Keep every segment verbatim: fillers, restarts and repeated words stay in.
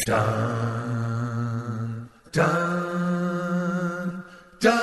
Dun, dun,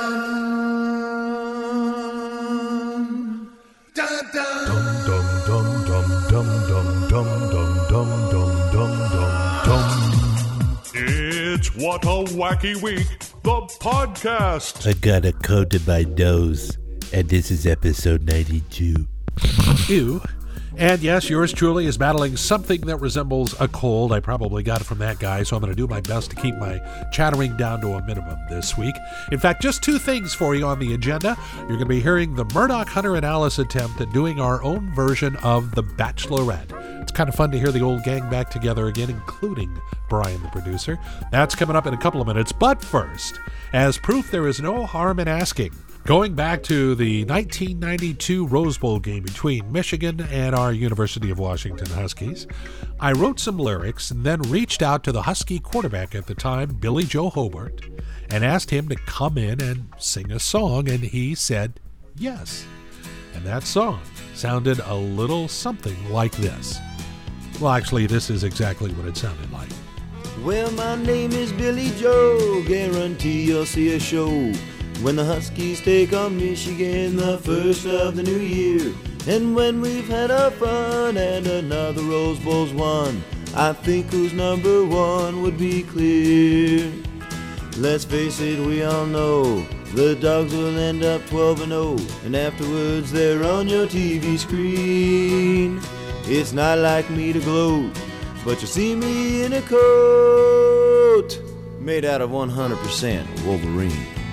dun, dun, dun. Dum dum dum dum dum dum dum dum dum dum dum dum. It's What a Wacky Week, the podcast. I got a cold in my nose, and this is episode ninety-two. Ew. And yes, yours truly is battling something that resembles a cold. I probably got it from that guy, so I'm going to do my best to keep my chattering down to a minimum this week. In fact, just two things for you on the agenda. You're going to be hearing the Murdoch, Hunter, and Alice attempt at doing our own version of The Bachelorette. It's kind of fun to hear the old gang back together again, including Brian, the producer. That's coming up in a couple of minutes. But first, as proof there is no harm in asking, going back to the nineteen ninety-two Rose Bowl game between Michigan and our University of Washington Huskies, I wrote some lyrics and then reached out to the Husky quarterback at the time, Billy Joe Hobart, and asked him to come in and sing a song, and he said yes. And that song sounded a little something like this. Well, actually, this is exactly what it sounded like. Well, my name is Billy Joe, guarantee you'll see a show when the Huskies take on Michigan the first of the new year. And when we've had our fun and another Rose Bowl's won, I think who's number one would be clear. Let's face it, we all know the Dogs will end up twelve and oh, and afterwards they're on your T V screen. It's not like me to gloat, but you'll see me in a coat made out of one hundred percent Wolverine.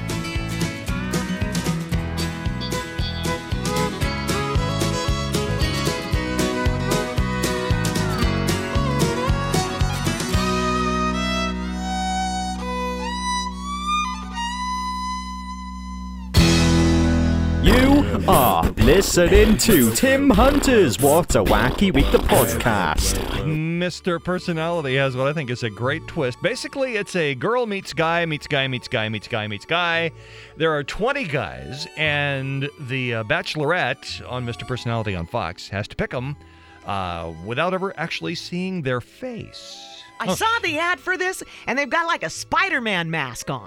You are listening to Tim Hunter's What a Wacky Week, the podcast. Mister Personality has what I think is a great twist. Basically, it's a girl meets guy, meets guy, meets guy, meets guy, meets guy. There are twenty guys, and the uh, Bachelorette on Mister Personality on Fox has to pick them uh, without ever actually seeing their face. I oh. saw the ad for this, and they've got like a Spider-Man mask on.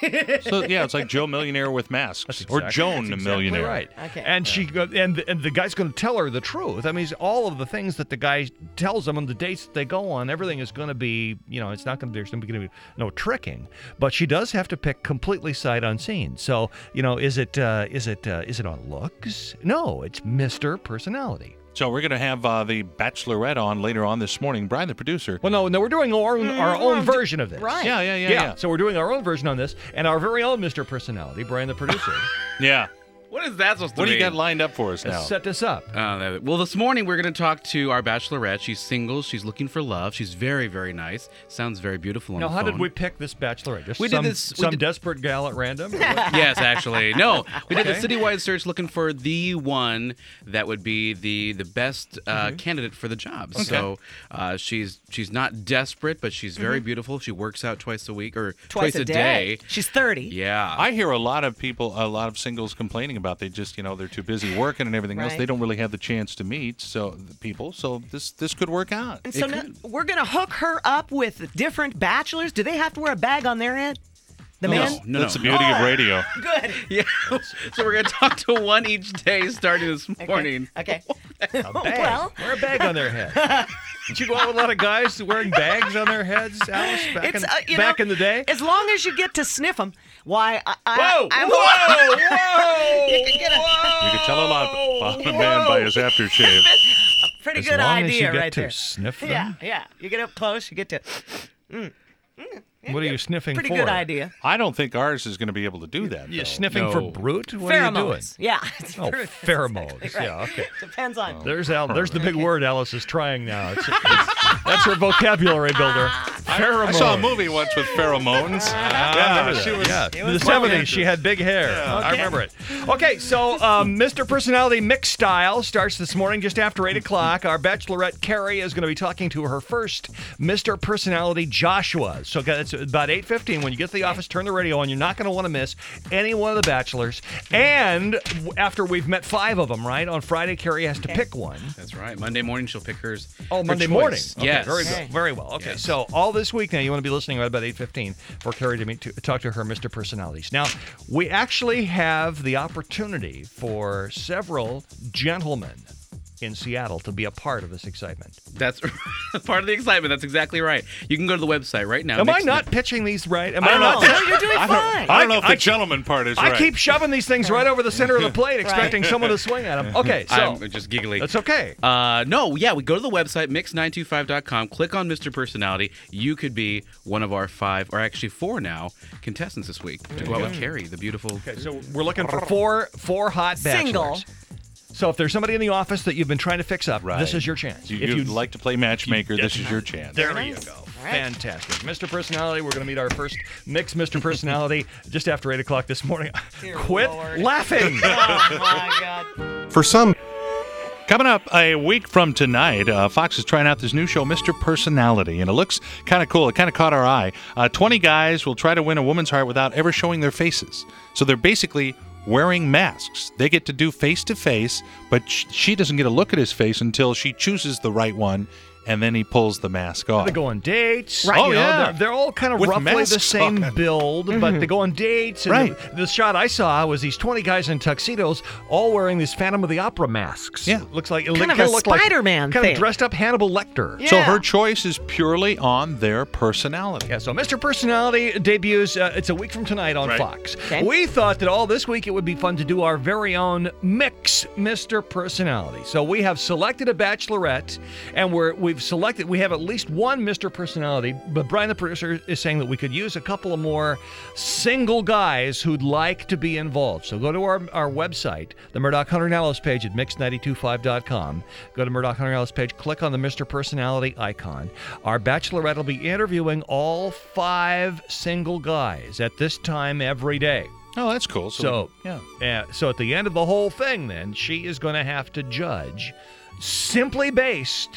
So yeah, it's like Joe Millionaire with masks, exactly, or Joan exactly Millionaire. Right. Okay. And she and and the guy's going to tell her the truth. I mean, all of the things that the guy tells them on the dates that they go on, everything is going to be, you know, it's not going to there's going to be no tricking. But she does have to pick completely sight unseen. So you know, is it uh, is it uh, is it on looks? No, it's Mister Personality. So we're going to have uh, the Bachelorette on later on this morning. Brian, the producer. Well, no, no, we're doing our own, our own version of this. Right. Yeah, yeah, yeah, yeah. yeah. So we're doing our own version on this, and our very own Mister Personality, Brian, the producer. Yeah. What is that supposed to What do mean? you got lined up for us now? Set this up. Uh, well, this morning we're going to talk to our Bachelorette. She's single. She's looking for love. She's very, very nice. Sounds very beautiful on Now, the how phone. did we pick this Bachelorette? Just We some, did this- we some did- desperate gal at random? Yes, actually. No, we did Okay. a citywide search looking for the one that would be the the best uh, Mm-hmm. candidate for the job. So uh, she's she's not desperate, but she's very Mm-hmm. beautiful. She works out twice a week or Twice, twice, a day. She's thirty. Yeah. I hear a lot of people, a lot of singles complaining about they just, you know, they're too busy working and everything else. Right. They don't really have the chance to meet so the people. So this this could work out. And so now we're going to hook her up with different bachelors. Do they have to wear a bag on their head? The No, men? no, That's no. the beauty of radio. Good. Yeah. So we're going to talk to one each day starting this morning. Okay. A bag. Well, Wear a bag on their head. Did you go out with a lot of guys wearing bags on their heads, Alice, back, it's, in, uh, you back know, in the day? as long as you get to sniff them, why, I, I, Whoa! I'm, Whoa! Whoa! You can get a- You could tell a lot about a man by his aftershave. pretty As good long idea as you get right to there. sniff them? Yeah, yeah. You get up close, you get to. Mm, mm, What are you sniffing Pretty for? good idea. I don't think ours is going to be able to do that. You though. sniffing No. for brute? What are you doing? Pheromones. Yeah. it's Oh, fruit. pheromones. That's exactly Yeah, right. okay. Depends on. There's Al. There's the big word Alice is trying now. It's, it's, that's her vocabulary builder. Pheromones. I saw a movie once with pheromones. Ah, yeah, I remember she that. was. yeah. It In the was seventies, she had big hair. I remember it. Okay, so um, Mister Personality Mix Style starts this morning just after eight o'clock. Our Bachelorette, Carrie, is going to be talking to her first Mister Personality, Joshua. So it's about eight fifteen. When you get to the office, turn the radio on. You're not going to want to miss any one of the Bachelors. And after we've met five of them, right, on Friday, Carrie has to pick one. That's right. Monday morning she'll pick hers. Oh, her Monday choice. morning. Okay, Yes. very Okay. good. Very well. Okay, Yes. so all this this week now, you want to be listening right about eight fifteen for Carrie to meet to talk to her Mister Personalities. Now, we actually have the opportunity for several gentlemen in Seattle to be a part of this excitement. That's part of the excitement. That's exactly right. You can go to the website right now. Am I Mix- not pitching these right? Am I don't not? know. No, you're doing I fine. don't, I don't know if the I- gentleman part is I right. keep shoving these things right over the center of the plate, expecting someone to swing at them. Okay, so I'm just giggling. that's okay. Uh, no, yeah, we go to the website, mix nine two five dot com, click on Mister Personality. You could be one of our five, or actually four now, contestants this week to go out with Carrie, the beautiful. Okay, so we're looking for four four hot bachelors. Single. So if there's somebody in the office that you've been trying to fix up, Right. this is your chance. You, if you'd you like to play matchmaker, this is your chance. There Nice. you go. Right. Fantastic. Mister Personality, we're going to meet our first mixed Mister Personality just after eight o'clock this morning. Dear Quit Lord. laughing. Oh, my God. For some, Coming up a week from tonight, uh, Fox is trying out this new show, Mister Personality, and it looks kind of cool. It kind of caught our eye. Uh, twenty guys will try to win a woman's heart without ever showing their faces. So they're basically wearing masks. They get to do face-to-face, but sh- she doesn't get a look at his face until she chooses the right one, and then he pulls the mask off. They go on dates. Right. Oh, You know, yeah. They're, they're all kind of With roughly the masks same on. build, but they go on dates. And Right. The, the shot I saw was these twenty guys in tuxedos all wearing these Phantom of the Opera masks. Yeah. Looks like it Kind of kinda a looked like- Spider-Man Kind thing. of dressed up Hannibal Lecter. So Yeah. her choice is purely on their personality. Yeah, so Mister Personality debuts, uh, it's a week from tonight on Right. Fox. Okay. We thought that all this week it would be fun to do our very own Mix Mister Personality. So we have selected a bachelorette, and we're, we've selected, we have at least one Mister Personality, but Brian, the producer, is saying that we could use a couple of more single guys who'd like to be involved. So go to our, our website, the Murdoch Hunter and Alice page at mix nine two five dot com. Go to Murdoch Hunter and Alice page, click on the Mister Personality icon. Our bachelorette will be interviewing all five single guys at this time every day. Oh, that's cool. So, So, yeah. uh, so at the end of the whole thing, then, she is going to have to judge simply based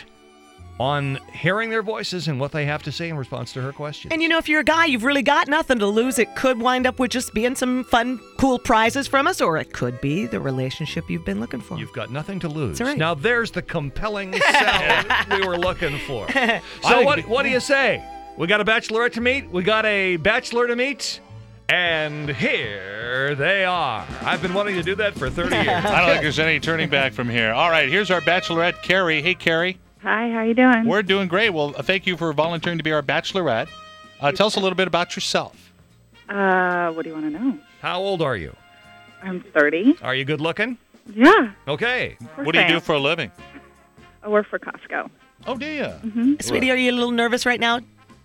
on hearing their voices and what they have to say in response to her questions. And you know, if you're a guy, you've really got nothing to lose. It could wind up with just being some fun, cool prizes from us, or it could be the relationship you've been looking for. You've got nothing to lose. That's right. Now, there's the compelling sell we were looking for. I So, think what, the- what do you say? We got a bachelorette to meet. We got a bachelor to meet. And here they are. I've been wanting to do that for thirty years. I don't think there's any turning back from here. All right, here's our bachelorette, Carrie. Hey, Carrie. Hi, how you doing? We're doing great. Well, uh, thank you for volunteering to be our bachelorette. Uh, tell us a little bit about yourself. Uh, what do you want to know? How old are you? I'm thirty. Are you good looking? Yeah. Okay. of course What do you I do am. for a living? I work for Costco. Oh, do you? Mm-hmm. Sweetie, are you a little nervous right now?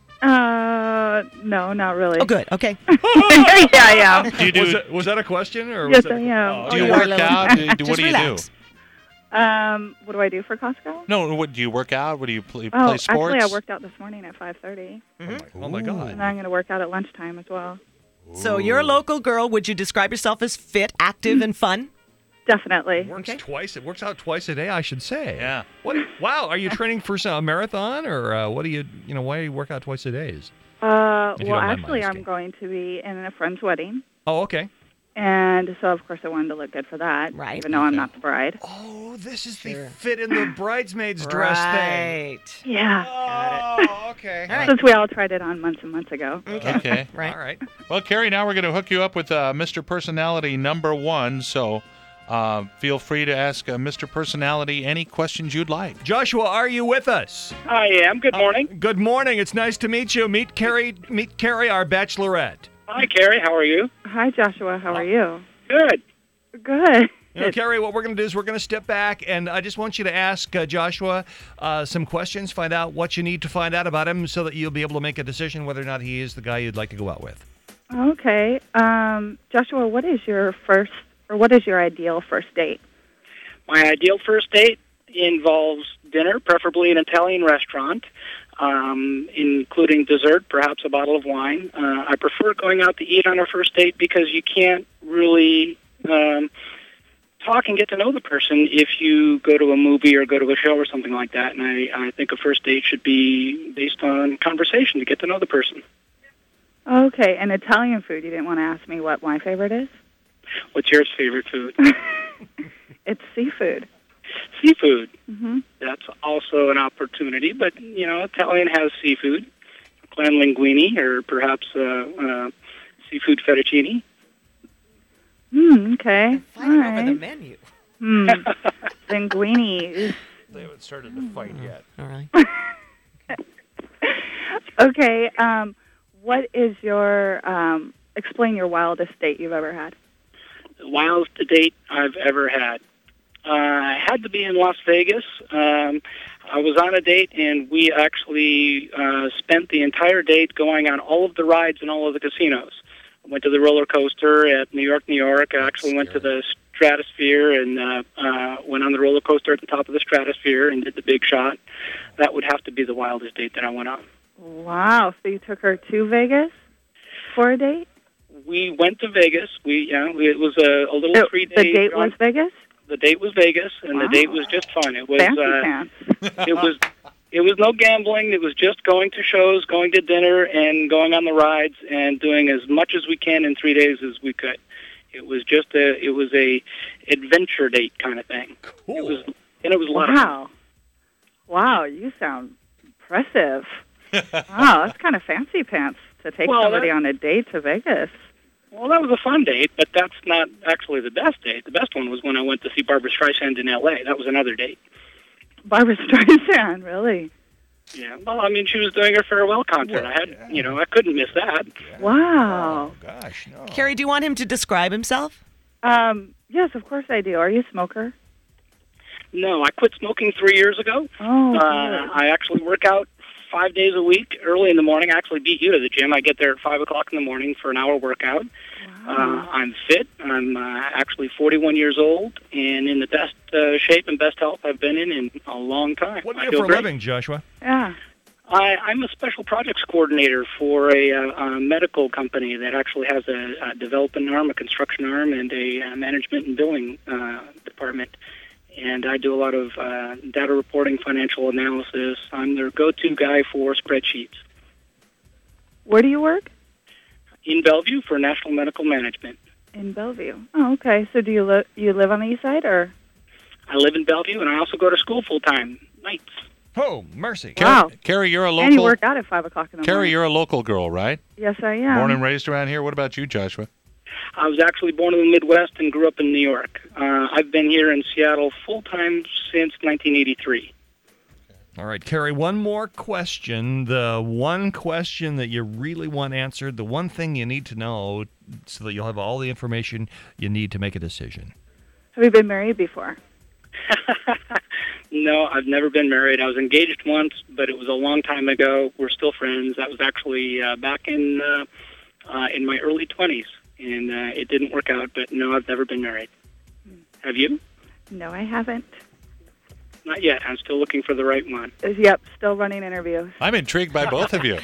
Uh, no, not really. Oh, good. Okay. yeah, I am. Do you do? Was, that, was that a question? Or Yes, was that, I am. do you you work are a little- out? Do, do- Just what do you relax. do? Um, what do I do for Costco? No, what do you work out? What do you play, Oh, play sports? actually, I worked out this morning at five thirty, Oh, my God. and I'm going to work out at lunchtime as well. So you're a local girl. Would you describe yourself as fit, active, and fun? Definitely. Works twice. It works out twice a day, I should say. Yeah. What? Wow. Are you training for some, a marathon, or uh, what do you? You know, why do you work out twice a day? Is- Uh, If you well, don't mind my actually, I'm asking. going to be in a friend's wedding, Oh, okay. and so of course I wanted to look good for that, Right. even though I'm not the bride. Oh, this is Sure. the fit in the bridesmaid's dress thing. Right. Yeah. Oh, okay. All right. Since we all tried it on months and months ago. Okay. Right. All right. Well, Carrie, now we're going to hook you up with uh, Mister Personality number one. So uh, feel free to ask uh, Mister Personality any questions you'd like. Joshua, are you with us? I am. Good morning. Uh, good morning. It's nice to meet you. Meet Carrie. Meet Carrie, our bachelorette. Hi, Carrie. How are you? Hi, Joshua. How are you? Good. Good. You know, Carrie, what we're going to do is we're going to step back, and I just want you to ask uh, Joshua uh, some questions, find out what you need to find out about him so that you'll be able to make a decision whether or not he is the guy you'd like to go out with. Okay. Um, Joshua, what is your first, or what is your ideal first date? My ideal first date involves dinner, preferably in an Italian restaurant, um, including dessert, perhaps a bottle of wine. Uh, I prefer going out to eat on a first date because you can't really um, talk and get to know the person if you go to a movie or go to a show or something like that. And I, I think a first date should be based on conversation to get to know the person. Okay, and Italian food. You didn't want to ask me what my favorite is? What's your favorite food? It's seafood. Seafood. hmm That's also an opportunity, but, you know, Italian has seafood. clam linguine or perhaps uh, uh, seafood fettuccine. Hmm, okay. Fight All over right. the menu. Hmm. Linguine. They haven't started to fight yet. All right. Okay. Um, what is your um, explain your wildest date you've ever had? The wildest date I've ever had. Uh, I had to be in Las Vegas. Um, I was on a date, and we actually uh, spent the entire date going on all of the rides and all of the casinos. I went to the roller coaster at New York, New York. I actually went to the Stratosphere and uh, uh, went on the roller coaster at the top of the Stratosphere and did the Big Shot. That would have to be the wildest date that I went on. Wow. So you took her to Vegas for a date? We went to Vegas. We yeah, we, it was a, a little Oh, three-day. the date was Vegas? The date was Vegas, and Wow. the date was just fun. It was Fancy uh, pants. it was it was no gambling. It was just going to shows, going to dinner, and going on the rides, and doing as much as we can in three days as we could. It was just a it was a adventure date kind of thing. Cool. It was and it was a lot of fun. Wow. Wow, you sound impressive. Wow, that's kind of fancy pants to take Well, somebody that- on a date to Vegas. Well, that was a fun date, but that's not actually the best date. The best one was when I went to see Barbra Streisand in L A. That was another date. Barbra Streisand, really? Yeah. Well, I mean, she was doing her farewell concert. I had, you know, I couldn't miss that. Wow. Gosh, no. Carrie, do you want him to describe himself? Um, yes, of course I do. Are you a smoker? No, I quit smoking three years ago. Oh, Uh, good. I actually work out five days a week, early in the morning. I actually beat you to the gym. I get there at five o'clock in the morning for an hour workout. Uh, I'm fit. I'm uh, actually forty-one years old and in the best uh, shape and best health I've been in in a long time. What do I you do feel for a great. living, Joshua? Yeah. I, I'm a special projects coordinator for a, uh, a medical company that actually has a, a development arm, a construction arm, and a uh, management and billing uh, department. And I do a lot of uh, data reporting, financial analysis. I'm their go-to guy for spreadsheets. Where do you work? In Bellevue for National Medical Management. In Bellevue. Oh, okay. So do you, li- you live on the east side, or? I live in Bellevue, and I also go to school full-time, nights. Oh, mercy. Wow. Carrie, Carrie, you're a And you local. work out at five o'clock in the Carrie, morning. you're a local girl, right? Yes, I am. Born and raised around here. What about you, Joshua? I was actually born in the Midwest and grew up in New York. Uh, I've been here in Seattle full-time since nineteen eighty-three. All right, Carrie, one more question. The one question that you really want answered, the one thing you need to know so that you'll have all the information you need to make a decision. Have you been married before? No, I've never been married. I was engaged once, but it was a long time ago. We're still friends. That was actually uh, back in uh, uh, in my early twenties, and uh, it didn't work out. But no, I've never been married. Have you? No, I haven't. Not yet. I'm still looking for the right one. Uh, Yep, still running interviews. I'm intrigued by both of you.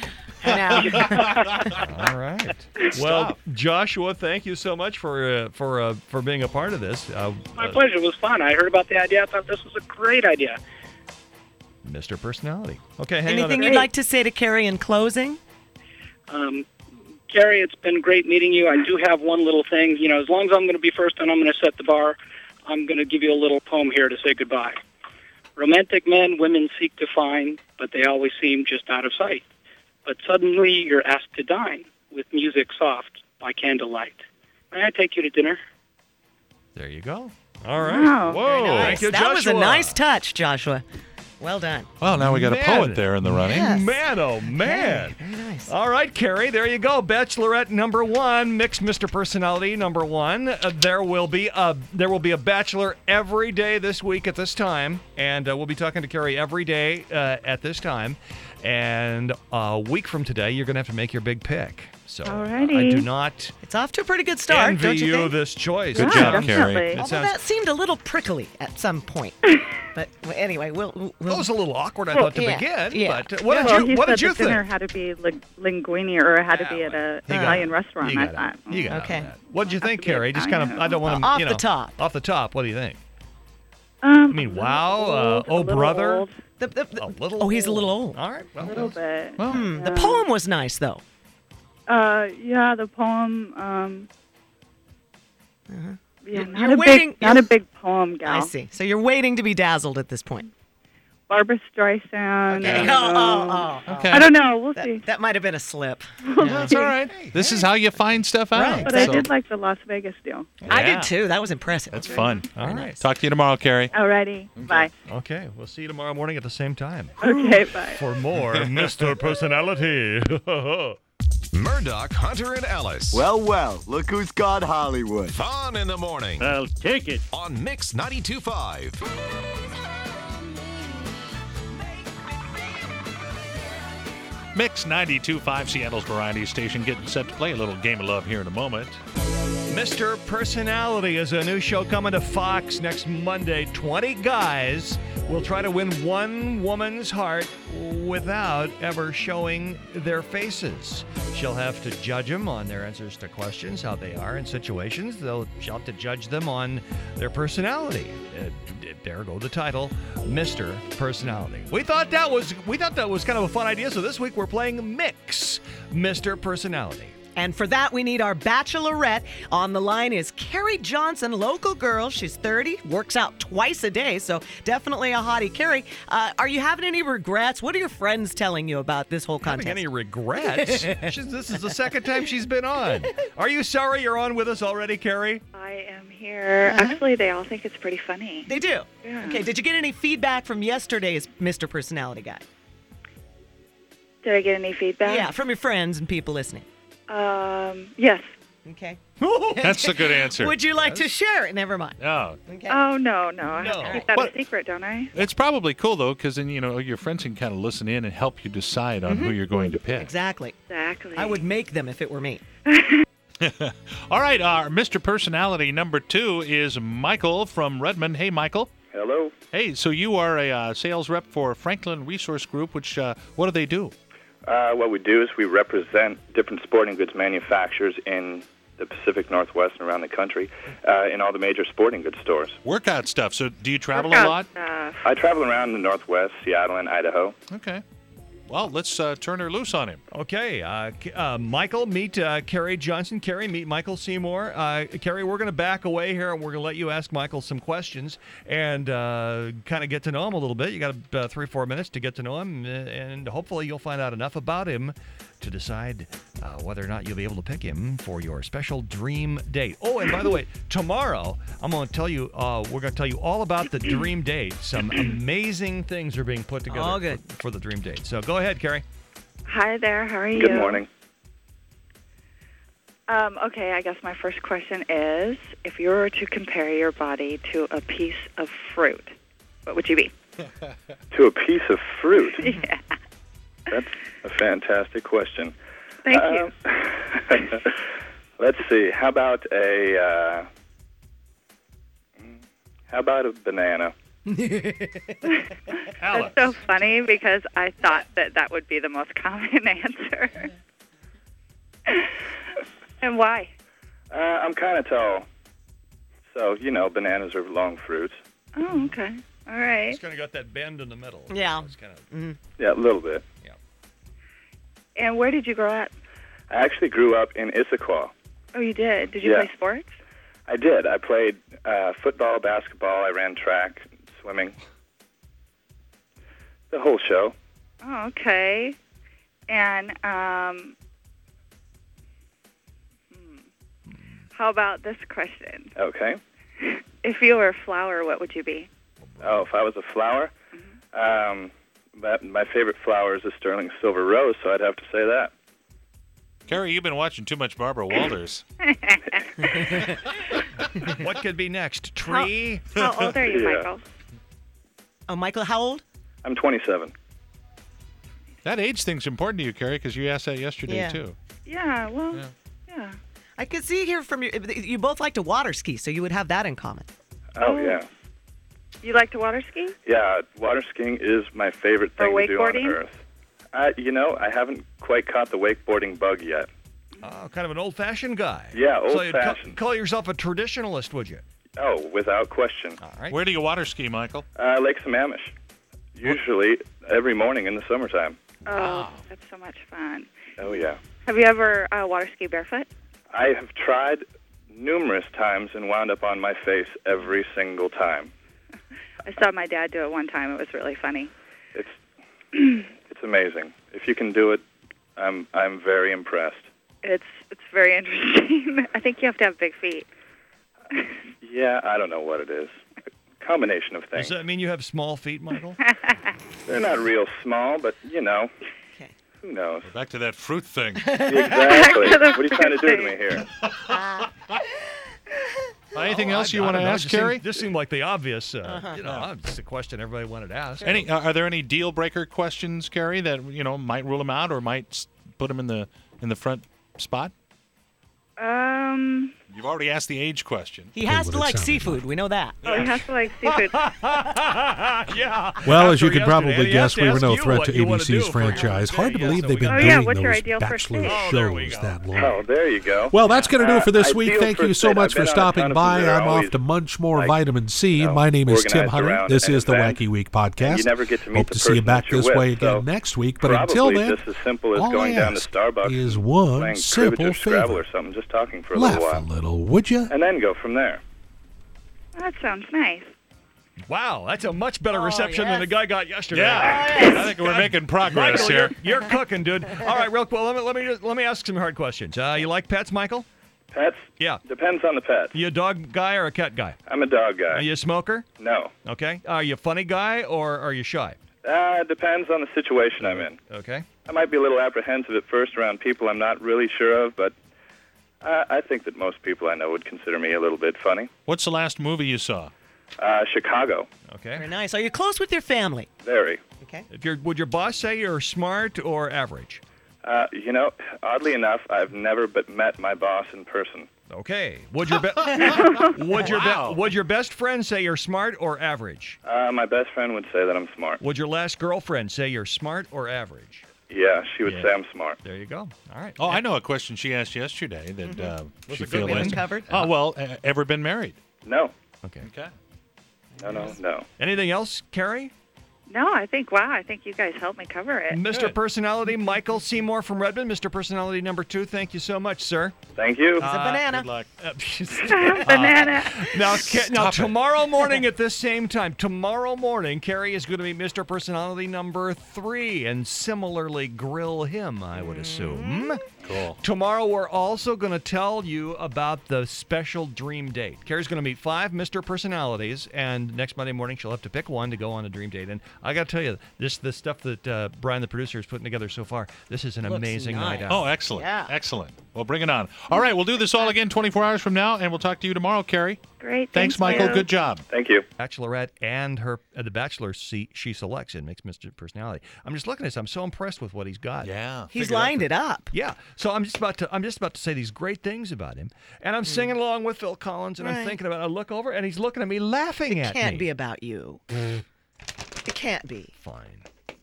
All right. Well, Joshua, thank you so much for uh, for uh, for being a part of this. Uh, My uh, pleasure. It was fun. I heard about the idea. I thought this was a great idea. Mister Personality. Okay, hang Anything on. you'd like to say to Carrie in closing? Um, Carrie, it's been great meeting you. I do have one little thing. You know, as long as I'm going to be first and I'm going to set the bar, I'm going to give you a little poem here to say goodbye. Romantic men women seek to find, but they always seem just out of sight. But suddenly you're asked to dine with music soft by candlelight. May I take you to dinner? There you go. All right. Wow. Whoa. Nice. Thank you, That was a Joshua. nice touch, Joshua. Well done. Well, now we got a Man. poet there in the running. Yes. Man, oh, man. Very nice. All right, Carrie, there you go. Bachelorette number one, mixed Mister Personality number one. Uh, there will be a there will be a bachelor every day this week at this time, and uh, we'll be talking to Carrie every day uh, at this time. And a week from today, you're going to have to make your big pick. So uh, Alrighty. I do not It's off to a pretty good start, envy don't you you think? this choice. Good It job, sounds- Carrie. Definitely. It Although sounds, that seemed a little prickly at some point. But well, anyway, we'll... we'll that was a little awkward, I thought, to yeah, begin. yeah. But uh, what well, did you he what said did you the dinner think? had to be ling- linguine, or it had to be at a He got Italian it. restaurant. You I got thought. it. You got Okay. it. What did you think, to be Carrie? Just kind of, Italian. I don't want to, Off you the know, top. Off the top, what do you think? Um, I mean, wow, uh, old, a oh little brother. old, The, the, the- A little oh, he's a little old. All right. a Well, little bit. Well, Hmm, the Yeah. poem was nice, though. Uh, yeah, the poem. Um, yeah, You're- not you're a waiting- big, not you're- a big poem, gal. I see. So you're waiting to be dazzled at this point. Barbara Streisand. Okay. and, Oh, um, oh, oh. Okay. I don't know. We'll That, see. that might have been a slip. That's all right. This is how you find stuff out. Right. But I So- did like the Las Vegas deal. I Yeah. did too. That was impressive. That's fun. All right. Talk to you tomorrow, Carrie. Alrighty. Bye. Okay, we'll see you tomorrow morning at the same time. Okay, bye. For more Mister Personality. Murdoch, Hunter, and Alice. Well, well, look who's got Hollywood. Fun in the morning. I'll take it. On Mix ninety-two point five. Mix ninety-two point five, Seattle's variety station, getting set to play a little game of love here in a moment. Mister Personality is a new show coming to Fox next Monday. twenty guys will try to win one woman's heart without ever showing their faces. She'll have to judge them on their answers to questions, how they are in situations. They'll, she'll have to judge them on their personality. Uh, there go the title, Mister Personality. We thought that was we thought that was kind of a fun idea, so this week we're playing Mix Mister Personality. And for that, we need our bachelorette. On the line is Carrie Johnson, local girl. She's thirty, works out twice a day, so definitely a hottie. Carrie, uh, are you having any regrets? What are your friends telling you about this whole contest? Having any regrets? She's, this is the second time she's been on. Are you sorry you're on with us already, Carrie? I am here. Actually, they all think it's pretty funny. They do? Yeah. Okay, did you get any feedback from yesterday's Mister Personality Guy? Did I get any feedback? Yeah, from your friends and people listening. Um, yes. Okay. That's a good answer. Would you like to share it? Never mind. Oh. Okay. Oh, no, no. I have No. to keep that What? a secret, don't I? It's probably cool, though, because then, you know, your friends can kind of listen in and help you decide on who you're going to pick. Exactly. Exactly. I would make them if it were me. All right, our Mister Personality number two is Michael from Redmond. Hey, Michael. Hello. Hey, so you are a uh, sales rep for Franklin Resource Group, which, uh, what do they do? Uh, what we do is we represent different sporting goods manufacturers in the Pacific Northwest and around the country uh, in all the major sporting goods stores. Workout stuff. So do you travel Workout a lot? stuff. I travel around the Northwest, Seattle, and Idaho. Okay. Well, let's uh, turn her loose on him. Okay, uh, K- uh, Michael, meet uh, Carrie Johnson. Carrie, meet Michael Seymour. Uh, Carrie, we're going to back away here, and we're going to let you ask Michael some questions and uh, kind of get to know him a little bit. You got uh, three, four minutes to get to know him, uh, and hopefully you'll find out enough about him to decide uh, whether or not you'll be able to pick him for your special dream date. Oh, and by the way, tomorrow I'm going to tell you, uh, we're going to tell you all about the dream date. Some amazing things are being put together All good. For, for the dream date. So go ahead, Carrie. Hi there. How are you? Good morning. Um, okay, I guess my first question is, if you were to compare your body to a piece of fruit, what would you be? To a piece of fruit? Yeah. That's a fantastic question. Thank Uh, you. Let's see. How about a uh, how about a banana? Alice. That's so funny because I thought that that would be the most common answer. And why? Uh, I'm kind of tall, so you know bananas are long fruits. Oh, okay. All right. It's kind of got that bend in the middle. Yeah. It's kind of, Mhm. Yeah, a little bit. And where did you grow up? I actually grew up in Issaquah. Oh, you did? Did you Yeah. play sports? I did. I played uh, football, basketball. I ran track, swimming, the whole show. Oh, okay. And um, hmm. how about this question? Okay. If you were a flower, what would you be? Oh, if I was a flower, um, that, my favorite flower is a sterling silver rose, so I'd have to say that. Carrie, you've been watching too much Barbara Walters. what could be next? Tree? How, how old are you, Yeah. Michael? Oh, Michael, how old? I'm twenty-seven. That age thing's important to you, Carrie, because you asked that yesterday, Yeah. too. Yeah, well, Yeah. yeah. I could see here from you, you both like to water ski, so you would have that in common. Oh, yeah. You like to water ski? Yeah, water skiing is my favorite Or thing to do on wakeboarding? Earth. Uh, you know, I haven't quite caught the wakeboarding bug yet. Oh, kind of an old-fashioned guy. Yeah, So you'd ca- old-fashioned. call yourself a traditionalist, would you? Oh, without question. All right. Where do you water ski, Michael? Uh, Lake Sammamish. Usually every morning in the summertime. Oh, that's so much fun. Oh, yeah. Have you ever uh, water ski barefoot? I have tried numerous times and wound up on my face every single time. I saw my dad do it one time. It was really funny. It's it's amazing. If you can do it, I'm I'm very impressed. It's it's very interesting. I think you have to have big feet. Yeah, I don't know what it is. A combination of things. Does that mean you have small feet, Michael? They're not real small, but you know. Who knows? Back to that fruit thing. Exactly. What are you trying to do to me here? Anything Oh, else I- you I want to don't know. ask, Just seemed- Carrie? Just seemed like the obvious. Uh, Uh-huh. You know, it's a question everybody wanted to ask. Any? Uh, are there any deal breaker questions, Carrie, that you know might rule him out or might s- put him in the in the front spot? Um. You've already asked the age question. He has to like seafood. We know that. Oh, he has to like seafood. yeah. Well, as you After can probably yesterday, he has guess, to we were ask no you threat what to you wanna A B C's do for your franchise. Hard to day. believe Yeah, they've so been we Oh, yeah, doing what's your those ideal first bachelor date? Oh, there we shows go. that long. Oh, there you go. Well, that's going to do it for this Uh, week. ideal Thank you first so date. much I've for been on a stopping ton of by. them that are I'm off always, to munch more like, vitamin C. you know, My name is Tim organized Hunter. around This an is the event, Wacky Week and podcast. you never get to meet Hope the to see you person back that you're this way with, so again next week. But Probably until then, just as simple as all going I down to ask Starbucks is one playing simple cribbage or Scrabble favor. or something, just talking for a Laugh little a while. little, would you? And then go from there. That sounds nice. Wow, that's a much better Oh, reception than yes. the guy got yesterday. Yeah. I think we're making progress Michael, here. You're, you're cooking, dude. All right, real quick. Let me let me just, let me ask some hard questions. Uh, you like pets, Michael? Pets? Yeah. Depends on the pet. You a dog guy or a cat guy? I'm a dog guy. Are you a smoker? No. Okay. Are you a funny guy or are you shy? Uh, depends on the situation I'm in. Okay. I might be a little apprehensive at first around people I'm not really sure of, but uh, I think that most people I know would consider me a little bit funny. What's the last movie you saw? Uh, Chicago. Okay. Very nice. Are you close with your family? Very. Okay. If you're, would your boss say you're smart or average? Uh, you know, oddly enough, I've never but met my boss in person. Okay. Would your be- would your Wow. be- would your best friend say you're smart or average? Uh, my best friend would say that I'm smart. Would your last girlfriend say you're smart or average? Yeah, she would Yeah. say I'm smart. There you go. All right. Oh, I know a question she asked yesterday that uh, Was she it good? feels We haven't like- covered? Oh well, uh, ever been married? No. Okay. Okay. No, no, no. Anything else, Carrie? No, I think, wow, I think you guys helped me cover it. Mister Good. Personality, Michael Seymour from Redmond. Mister Personality number two, thank you so much, sir. Thank you. It's a banana. Good luck. Uh, Banana. now, Ca- now Stop it. tomorrow morning at this same time, tomorrow morning, Carrie is going to be Mister Personality number three and similarly grill him, I would assume. Cool. Tomorrow, we're also going to tell you about the special dream date. Carrie's going to meet five Mister Personalities, and next Monday morning, she'll have to pick one to go on a dream date. And I got to tell you, this the stuff that uh, Brian, the producer, is putting together so far. This is an Looks amazing nice. night out. Oh, excellent. Yeah. Excellent. Well, bring it on. All right, we'll do this all again twenty-four hours from now, and we'll talk to you tomorrow, Carrie. Great. Thanks, thank Michael. you. Good job. Thank you. Bachelorette and her uh, the Bachelor she, she selects and makes Mister Personality. I'm just looking at this. I'm so impressed with what he's got. Yeah. He's lined it up. Yeah. So I'm just about to I'm just about to say these great things about him, and I'm singing along with Phil Collins, and I'm Right. thinking about. It. I look over, and he's looking at me, laughing It at can't me. be about you. It can't be. Fine.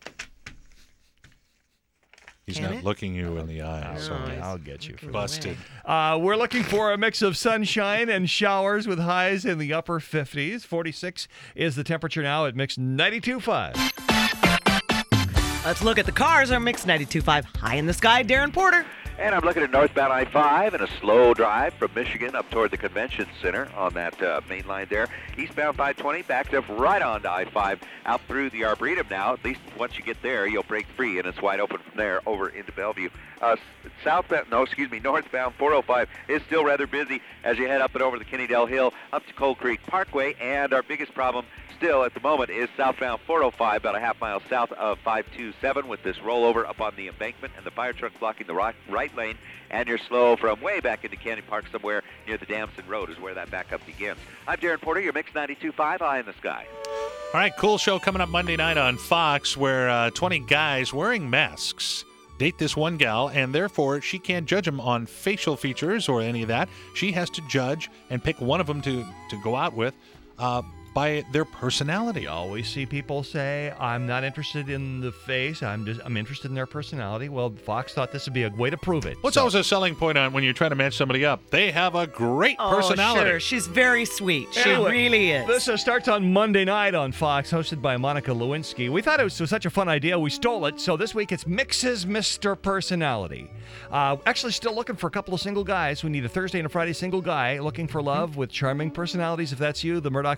He's Can not it? looking you in the eye. I'll, So I'll get you. For busted. Uh, we're looking for a mix of sunshine and showers with highs in the upper fifties. forty-six is the temperature now at Mix ninety-two point five. Let's look at the cars. Our Mix ninety-two point five high in the sky. Darren Porter. And I'm looking at northbound I five and a slow drive from Michigan up toward the convention center on that uh, main line there. Eastbound five twenty backed up right onto I five out through the Arboretum now. At least once you get there, you'll break free, and it's wide open from there over into Bellevue. Uh, southbound, no, excuse me, northbound four oh five is still rather busy as you head up and over the Kennedale Hill up to Cold Creek Parkway. And our biggest problem still at the moment is southbound four oh five, about a half mile south of five two seven, with this rollover up on the embankment and the fire truck blocking the right, right lane, and you're slow from way back into Canyon Park somewhere near the Damson Road is where that backup begins. I'm Darren Porter, your Mix ninety-two point five, Eye in the Sky. All right, cool show coming up Monday night on Fox where uh, twenty guys wearing masks date this one gal, and therefore she can't judge them on facial features or any of that. She has to judge and pick one of them to, to go out with uh, by their personality. You always see people say, I'm not interested in the face, I'm just I'm interested in their personality. Well, Fox thought this would be a way to prove it. What's So- always a selling point on when you're trying to match somebody up? They have a great Oh, personality. sure. She's very sweet. She Anyway, really is. This uh, starts on Monday night on Fox, hosted by Monica Lewinsky. We thought it was, was such a fun idea, we stole it. So this week it's Mix's Mister Personality. Uh, actually, still looking for a couple of single guys. We need a Thursday and a Friday single guy looking for love with charming personalities. If that's you, the Murdoch Hunter Alice pick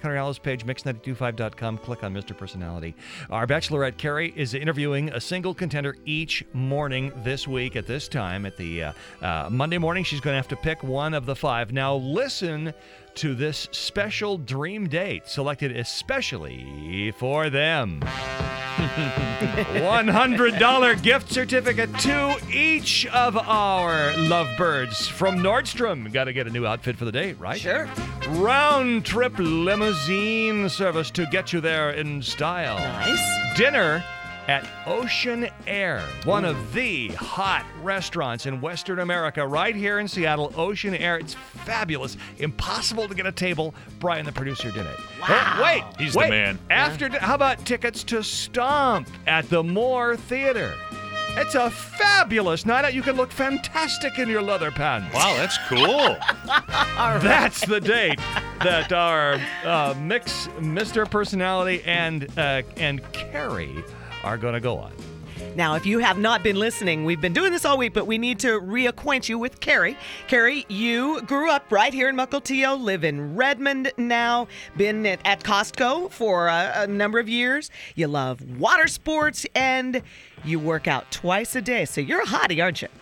page, mix nine two five dot com. Click on Mister Personality. Our Bachelorette, Carrie, is interviewing a single contender each morning this week at this time. At the uh, uh, Monday morning, she's going to have to pick one of the five. Now, listen to this special dream date selected especially for them. one hundred dollars gift certificate to each of our lovebirds from Nordstrom. Got to get a new outfit for the date, right? Sure. Round trip limousine service to get you there in style. Nice. Dinner at Ocean Air, one of the hot restaurants in Western America, right here in Seattle. Ocean Air, it's fabulous. Impossible to get a table. Brian, the producer, did it. Wow. Wait, He's the wait. man. After, how about tickets to Stomp at the Moore Theater? It's a fabulous night out. You can look fantastic in your leather pants. Wow, that's cool. That's the date that our uh, mix, Mister Personality, and uh, and Carrie are going to go on. Now, if you have not been listening, we've been doing this all week, but we need to reacquaint you with Carrie. Carrie, you grew up right here in Mukilteo, live in Redmond now, been at, at Costco for a, a number of years. You love water sports, and you work out twice a day. So you're a hottie, aren't you?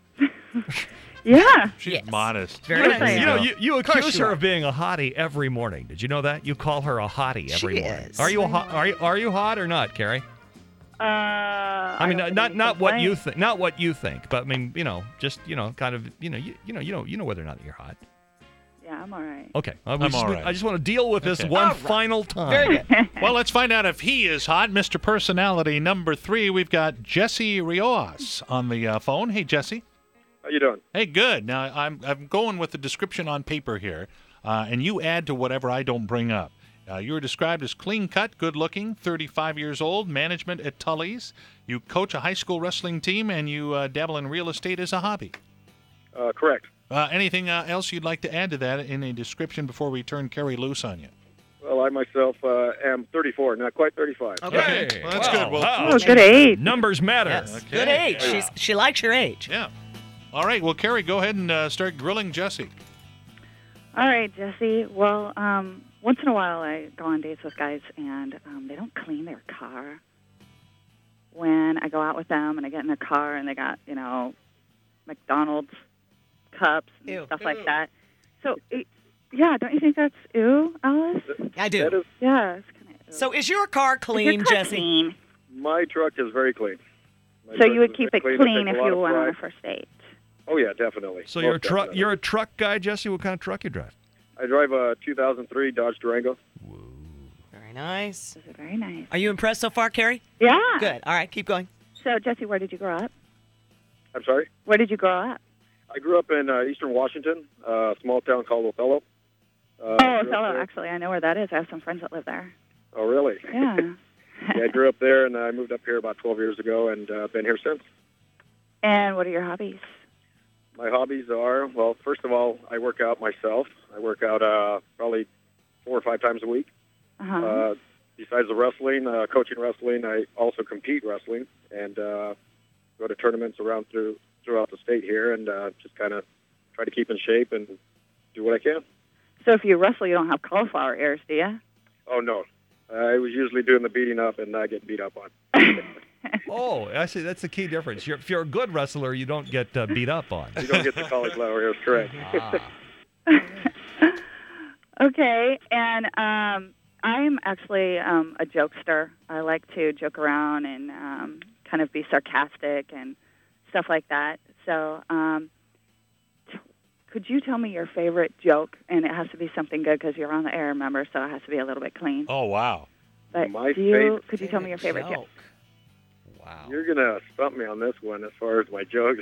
Yeah. She's Yes. modest. Very Yes, nice. I You am. know, you, you course accuse you her are. of being a hottie every morning. Did you know that? You call her a hottie every She morning. is. Are you a hot? Are you are you hot or not, Carrie? Uh, I, I mean, don't not think not so. what you think, not what you think, but I mean, you know, just you know, kind of, you know, you, you know, you know, you know whether or not you're hot. Yeah, I'm all right. Okay, I, I'm just, all right. I just want to deal with this Okay. one All right. final time. Very good. Well, let's find out if he is hot. Mister Personality number three, we've got Jesse Rioas on the uh, phone. Hey, Jesse. How you doing? Hey, good. Now, I'm I'm going with the description on paper here, uh, and you add to whatever I don't bring up. Uh, you were described as clean-cut, good-looking, thirty-five years old, management at Tully's. You coach a high school wrestling team, and you uh, dabble in real estate as a hobby. Uh, correct. Uh, anything uh, else you'd like to add to that in a description before we turn Carrie loose on you? Well, I myself uh, am thirty-four, not quite thirty-five. Okay, Well, that's wow, good. Well, wow. Oh, good age. Numbers matter. Yes. Okay. Good age. She's, she likes your age. Yeah. All right. Well, Carrie, go ahead and uh, start grilling Jesse. All right, Jesse. Well, um, once in a while I go on dates with guys, and um, they don't clean their car. When I go out with them and I get in their car and they got, you know, McDonald's cups and Ew. stuff like that. So, it, yeah, don't you think that's ew, Alice? I That do. is, Yeah, it's kind of ew. So is your car Is your clean, car Jesse? clean? my truck is very clean. My So truck you would is keep very it I clean take if a lot you of went on a pride. first date. Oh yeah, definitely. So Most you're a truck. definitely. You're a truck guy, Jesse. What kind of truck you drive? I drive a two thousand three Dodge Durango. Very nice. This is very nice. Are you impressed so far, Carrie? Yeah. Good. All right, keep going. So, Jesse, where did you grow up? I'm sorry. Where did you grow up? I grew up in uh, Eastern Washington, uh, a small town called Othello. Uh, Oh, grew up Othello. there. Actually, I know where that is. I have some friends that live there. Oh, really? Yeah. Yeah, I grew up there, and I moved up here about twelve years ago, and uh, been here since. And what are your hobbies? My hobbies are, well, first of all, I work out myself. I work out uh, probably four or five times a week. Uh-huh. Uh, besides the wrestling, uh, coaching wrestling, I also compete wrestling and uh, go to tournaments around through throughout the state here, and uh, just kind of try to keep in shape and do what I can. So if you wrestle, you don't have cauliflower ears, do you? Oh, no. I was usually doing the beating up and not getting beat up on. Oh, I see. That's the key difference. You're, if you're a good wrestler, you don't get uh, beat up on. You don't get the cauliflower ears, correct. Ah. Okay, and um, I'm actually um, a jokester. I like to joke around and um, kind of be sarcastic and stuff like that. So um, t- could you tell me your favorite joke? And it has to be something good because you're on the air, remember, so it has to be a little bit clean. Oh, wow. But My do you, favorite- could you tell me your favorite joke? Wow. You're going to stump me on this one as far as my jokes.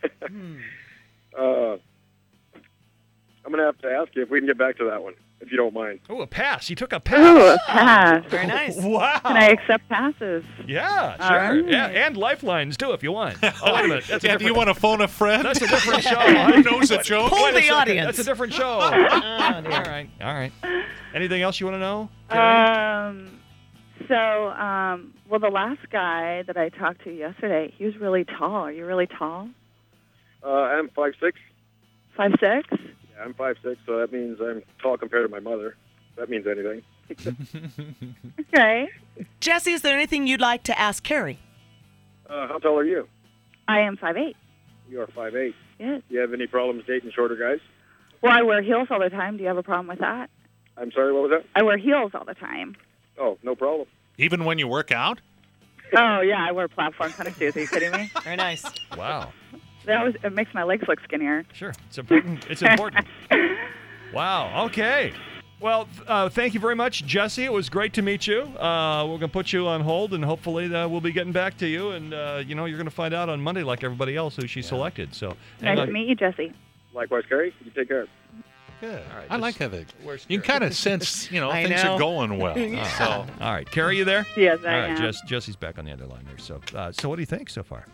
uh, I'm going to have to ask you if we can get back to that one, if you don't mind. Oh, a pass. You took a pass. Ooh, a pass. Very nice. Wow. Can I accept passes? Yeah, All sure. right. Yeah, and lifelines too, if you want. Oh, wait a minute. That's a Yeah, different, do you want to phone a friend? That's a different show. Who knows a joke? Pull Wait a the second. audience. That's a different show. Oh, all dear. right, all right. Anything else you want to know? Carrie? Um, so, um, well, the last guy that I talked to yesterday, he was really tall. Are you really tall? Uh, I'm five six. Five six? Yeah, I'm five six, so that means I'm tall compared to my mother. If that means anything. Okay. Jesse, is there anything you'd like to ask Carrie? Uh, how tall are you? I am five eight. You are five eight. Yes. Do you have any problems dating shorter guys? Well, I wear heels all the time. Do you have a problem with that? I'm sorry, what was that? I wear heels all the time. Oh, no problem. Even when you work out? Oh, yeah, I wear platform kind of shoes. Are you kidding me? Very nice. Wow. That was, it makes my legs look skinnier. Sure. It's important. It's important. Wow. Okay. Well, uh, thank you very much, Jesse. It was great to meet you. Uh, we're going to put you on hold, and hopefully uh, we'll be getting back to you. And, uh, you know, you're going to find out on Monday, like everybody else, who she selected. So, Nice to meet you, Jesse. Likewise, Carrie. You take care. Good. All right, I just- like how they. Where's You Carrie? kind of sense, you know, I things know. are going well. Oh. So, All right, Carrie, you there? Yes, I All right, am. Jess, Jesse's back on the other line there. So, uh, so what do you think so far?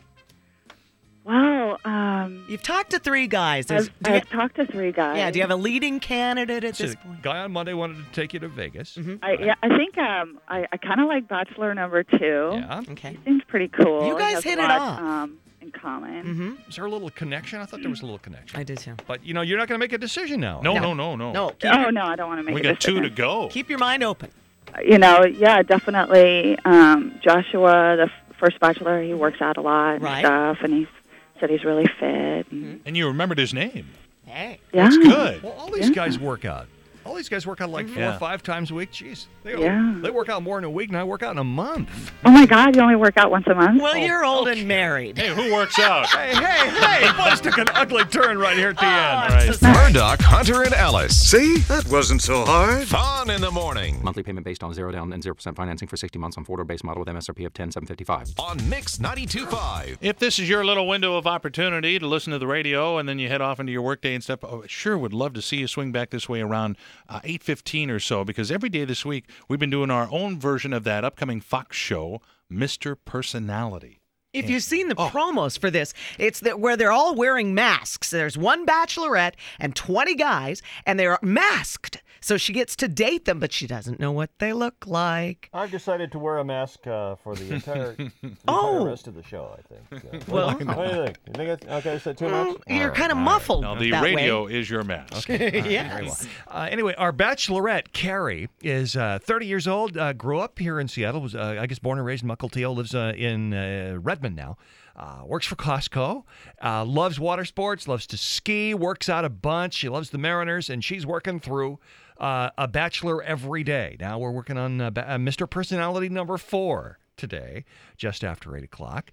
Well, um, You've talked to three guys. Is- I've, do you- I've talked to three guys. yeah, do you have a leading candidate at So, this the point? guy on Monday wanted to take you to Vegas. I, yeah, I think um, I, I kind of like Bachelor number two. Yeah. Okay. Seems pretty cool. You guys Has hit a it lot, off. Um, in common. Mm-hmm. Is there a little connection? I thought there was a little connection. I did too. But, you know, you're not going to make a decision now. no, no, no, no. No, keep, Oh, no, I don't want to make We a got two decision. to go. keep your mind open. You know, yeah, definitely. Um, Joshua, the f- first Bachelor, he works out a lot and Right. stuff, and he said he's really fit. And, And you remembered his name. Hey. yeah. That's good. Well, all these Yeah. guys work out. All these guys work out like four Yeah. or five times a week. Jeez. They, Yeah. they work out more in a week, and I work out in a month. Oh, my God, you only work out once a month? Well, you're old and married. Hey, who works out? Hey, hey, hey! Boys took an ugly turn right here at the Oh, end. I'm All right. so sorry. Murdoch, Hunter, and Ellis. See? That wasn't so hard. Fun in the morning Monthly payment based on zero down and zero percent financing for sixty months on four-door base model with M S R P of ten thousand seven hundred fifty-five dollars. on Mix ninety-two point five. If this is your little window of opportunity to listen to the radio and then you head off into your workday and stuff, oh, sure would love to see you swing back this way around uh, eight fifteen or so, because every day this week we've been doing our own version of that upcoming Fox show, Mister Personality. If you've seen the Oh. promos for this, it's that where they're all wearing masks. There's one bachelorette and twenty guys, and they're masked. So she gets to date them, but she doesn't know what they look like. I've decided to wear a mask uh, for the entire, the Oh. entire rest of the show, I think. Uh, Well- what do you think? You think it's, okay, is that too much? Mm, you're All right, kind of all right. muffled. Now, the that radio way. is your mask. Yes. Uh, anyway, our bachelorette, Carrie, is uh, thirty years old, uh, grew up here in Seattle, was, uh, I guess, born and raised in Mukilteo, lives uh, in uh, Redmond now, uh, works for Costco, uh, loves water sports, loves to ski, works out a bunch. She loves the Mariners, and she's working through uh, a bachelor every day. Now we're working on uh, ba- uh, Mister Personality number four today, just after eight o'clock,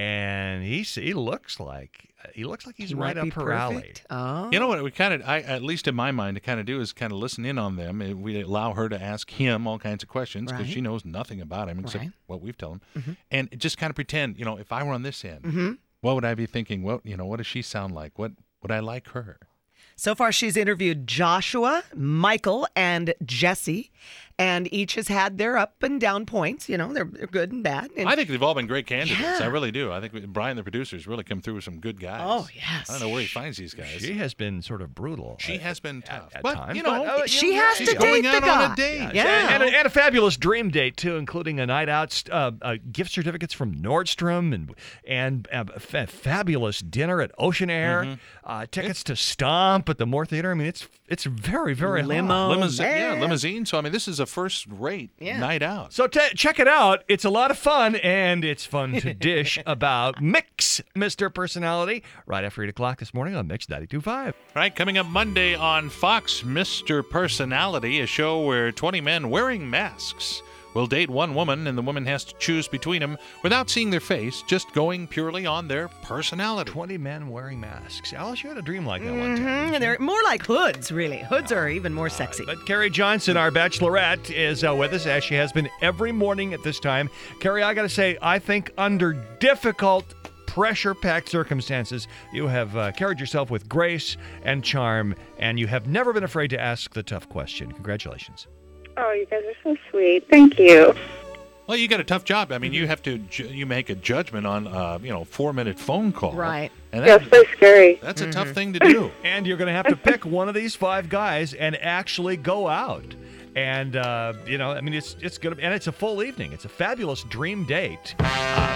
and he he looks like he looks like he's He right might be up her alley. perfect. Oh. You know what we kind of, I at least in my mind, to kind of do is kind of listen in on them. And we allow her to ask him all kinds of questions because Right. she knows nothing about him except Right. what we've told him, Mhm. and just kind of pretend, you know, if I were on this end, Mhm. what would I be thinking? What you know, what does she sound like? What would I like her? So far, she's interviewed Joshua, Michael, and Jesse, and each has had their up and down points. You know, they're, they're good and bad. And I think they've all been great candidates. Yeah. I really do. I think we- Brian, the producer's really come through with some good guys. Oh, yes. I don't know where he finds these guys. She has been sort of brutal. She has been tough. at but, times, you know, but, uh, she you know, has she's to going date out the on guy. a date. Yeah. And, a, and a fabulous dream date too, including a night out, st- uh, uh, gift certificates from Nordstrom, and and uh, a fa- fabulous dinner at Ocean Air, Mm-hmm. uh, tickets to Stomp at the Moore Theater. I mean, it's it's very very Limo. hot. limousine, yeah, man. limousine. So I mean, this is a first-rate Yeah. night out. So t- check it out. It's a lot of fun, and it's fun to dish about Mix Mister Personality right after eight o'clock this morning on Mix ninety-two point five. Right, coming up Monday on Fox, Mister Personality, a show where twenty men wearing masks will date one woman, and the woman has to choose between them without seeing their face, just going purely on their personality. twenty men wearing masks. Alice, you had a dream like that one time. Mhm, they're more like hoods, really. Hoods are even more sexy. But Carrie Johnson, our bachelorette, is uh, with us, as she has been every morning at this time. Carrie, I got to say, I think under difficult, pressure-packed circumstances, you have uh, carried yourself with grace and charm, and you have never been afraid to ask the tough question. Congratulations. Oh, you guys are so sweet. Thank you. Well, you got a tough job. I mean, you have to ju- you make a judgment on uh, you know four minute phone call. Right. And Yeah, that, it's very scary. that's a tough thing to do. And you're going to have to pick one of these five guys and actually go out. And, uh, you know, I mean, it's it's going to and it's a full evening. It's a fabulous dream date. Uh,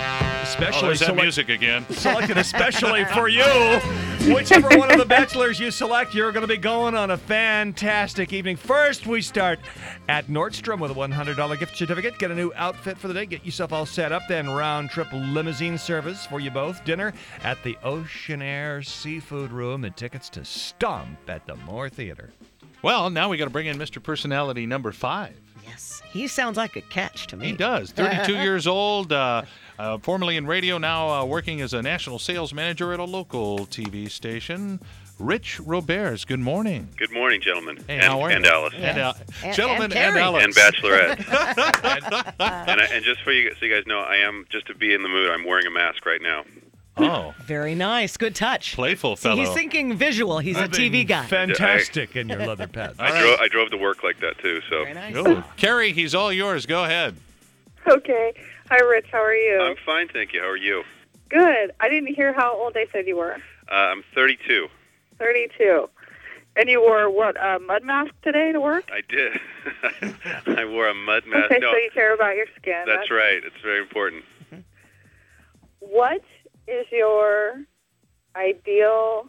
especially Oh, there's that select- music again. selected especially for you. Whichever one of the bachelors you select, you're going to be going on a fantastic evening. First, we start at Nordstrom with a one hundred dollars gift certificate. Get a new outfit for the day. Get yourself all set up. Then round-trip limousine service for you both. Dinner at the Ocean Air Seafood Room and tickets to Stomp at the Moore Theater. Well, now we got to bring in Mister Personality number five. Yes, he sounds like a catch to me. He does. thirty-two years old, uh, uh, formerly in radio, now uh, working as a national sales manager at a local T V station. Rich Roberts, good morning. Good morning, gentlemen. Hey, and, how are and you? Alice. And, uh, And- gentlemen and and, Carrie. Alice. And Bachelorette. and, I, and just for you, so you guys know, I am, just to be in the mood, I'm wearing a mask right now. Oh. Very nice. Good touch. Playful See, fellow. he's thinking visual. He's a T V guy. Fantastic in your leather pants. I drove, I drove to work like that, too. So. Very nice. Oh, Carrie, he's all yours. Go ahead. Okay. Hi, Rich. How are you? I'm fine, thank you. How are you? Good. I didn't hear how old they said you were. Uh, I'm thirty-two. thirty-two. And you wore, what, a mud mask today to work? I did. I wore a mud mask. Okay, no, so you care about your skin. that's right. It's very important. What is your ideal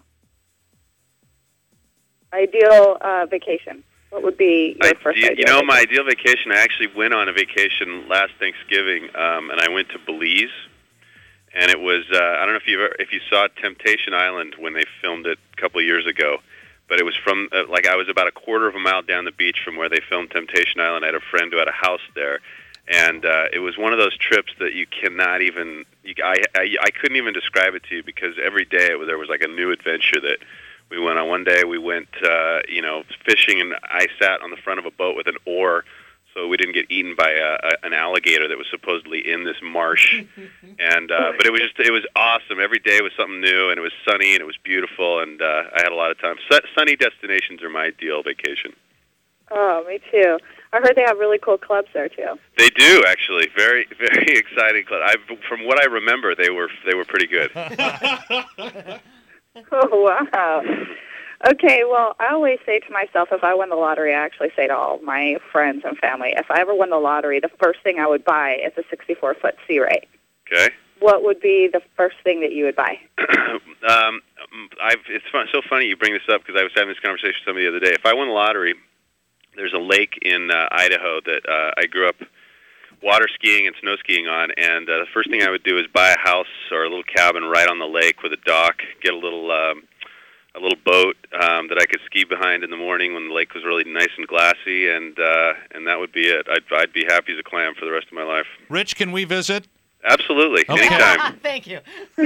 ideal uh, vacation? What would be your I, first you, ideal you know, vacation? my ideal vacation, I actually went on a vacation last Thanksgiving, um, and I went to Belize. And it was, uh, I don't know if you if you saw Temptation Island when they filmed it a couple of years ago, but it was from, uh, like, I was about a quarter of a mile down the beach from where they filmed Temptation Island. I had a friend who had a house there, and uh, it was one of those trips that you cannot even, you, I, I, I couldn't even describe it to you, because every day it was, there was like a new adventure that we went on. One day we went, uh, you know, fishing, and I sat on the front of a boat with an oar, so we didn't get eaten by a, a, an alligator that was supposedly in this marsh. And uh, but it was just it was awesome. Every day was something new, and it was sunny, and it was beautiful, and uh, I had a lot of time. Su- sunny destinations are my ideal vacation. Oh, me too. I heard they have really cool clubs there too. They do, actually. Very very exciting club. I, from what I remember, they were they were pretty good. Oh, wow. Okay, well, I always say to myself, if I won the lottery, I actually say to all my friends and family, if I ever won the lottery, the first thing I would buy is a sixty-four foot Sea Ray. Okay. What would be the first thing that you would buy? um, I've, it's fun, so funny you bring this up, because I was having this conversation with somebody the other day. If I won the lottery, there's a lake in uh, Idaho that uh, I grew up water skiing and snow skiing on, and uh, the first thing I would do is buy a house or a little cabin right on the lake with a dock, get a little um, a little boat um, that I could ski behind in the morning when the lake was really nice and glassy, and uh, and that would be it. I'd, I'd be happy as a clam for the rest of my life. Rich, can we visit? Absolutely, Okay. anytime. Thank you.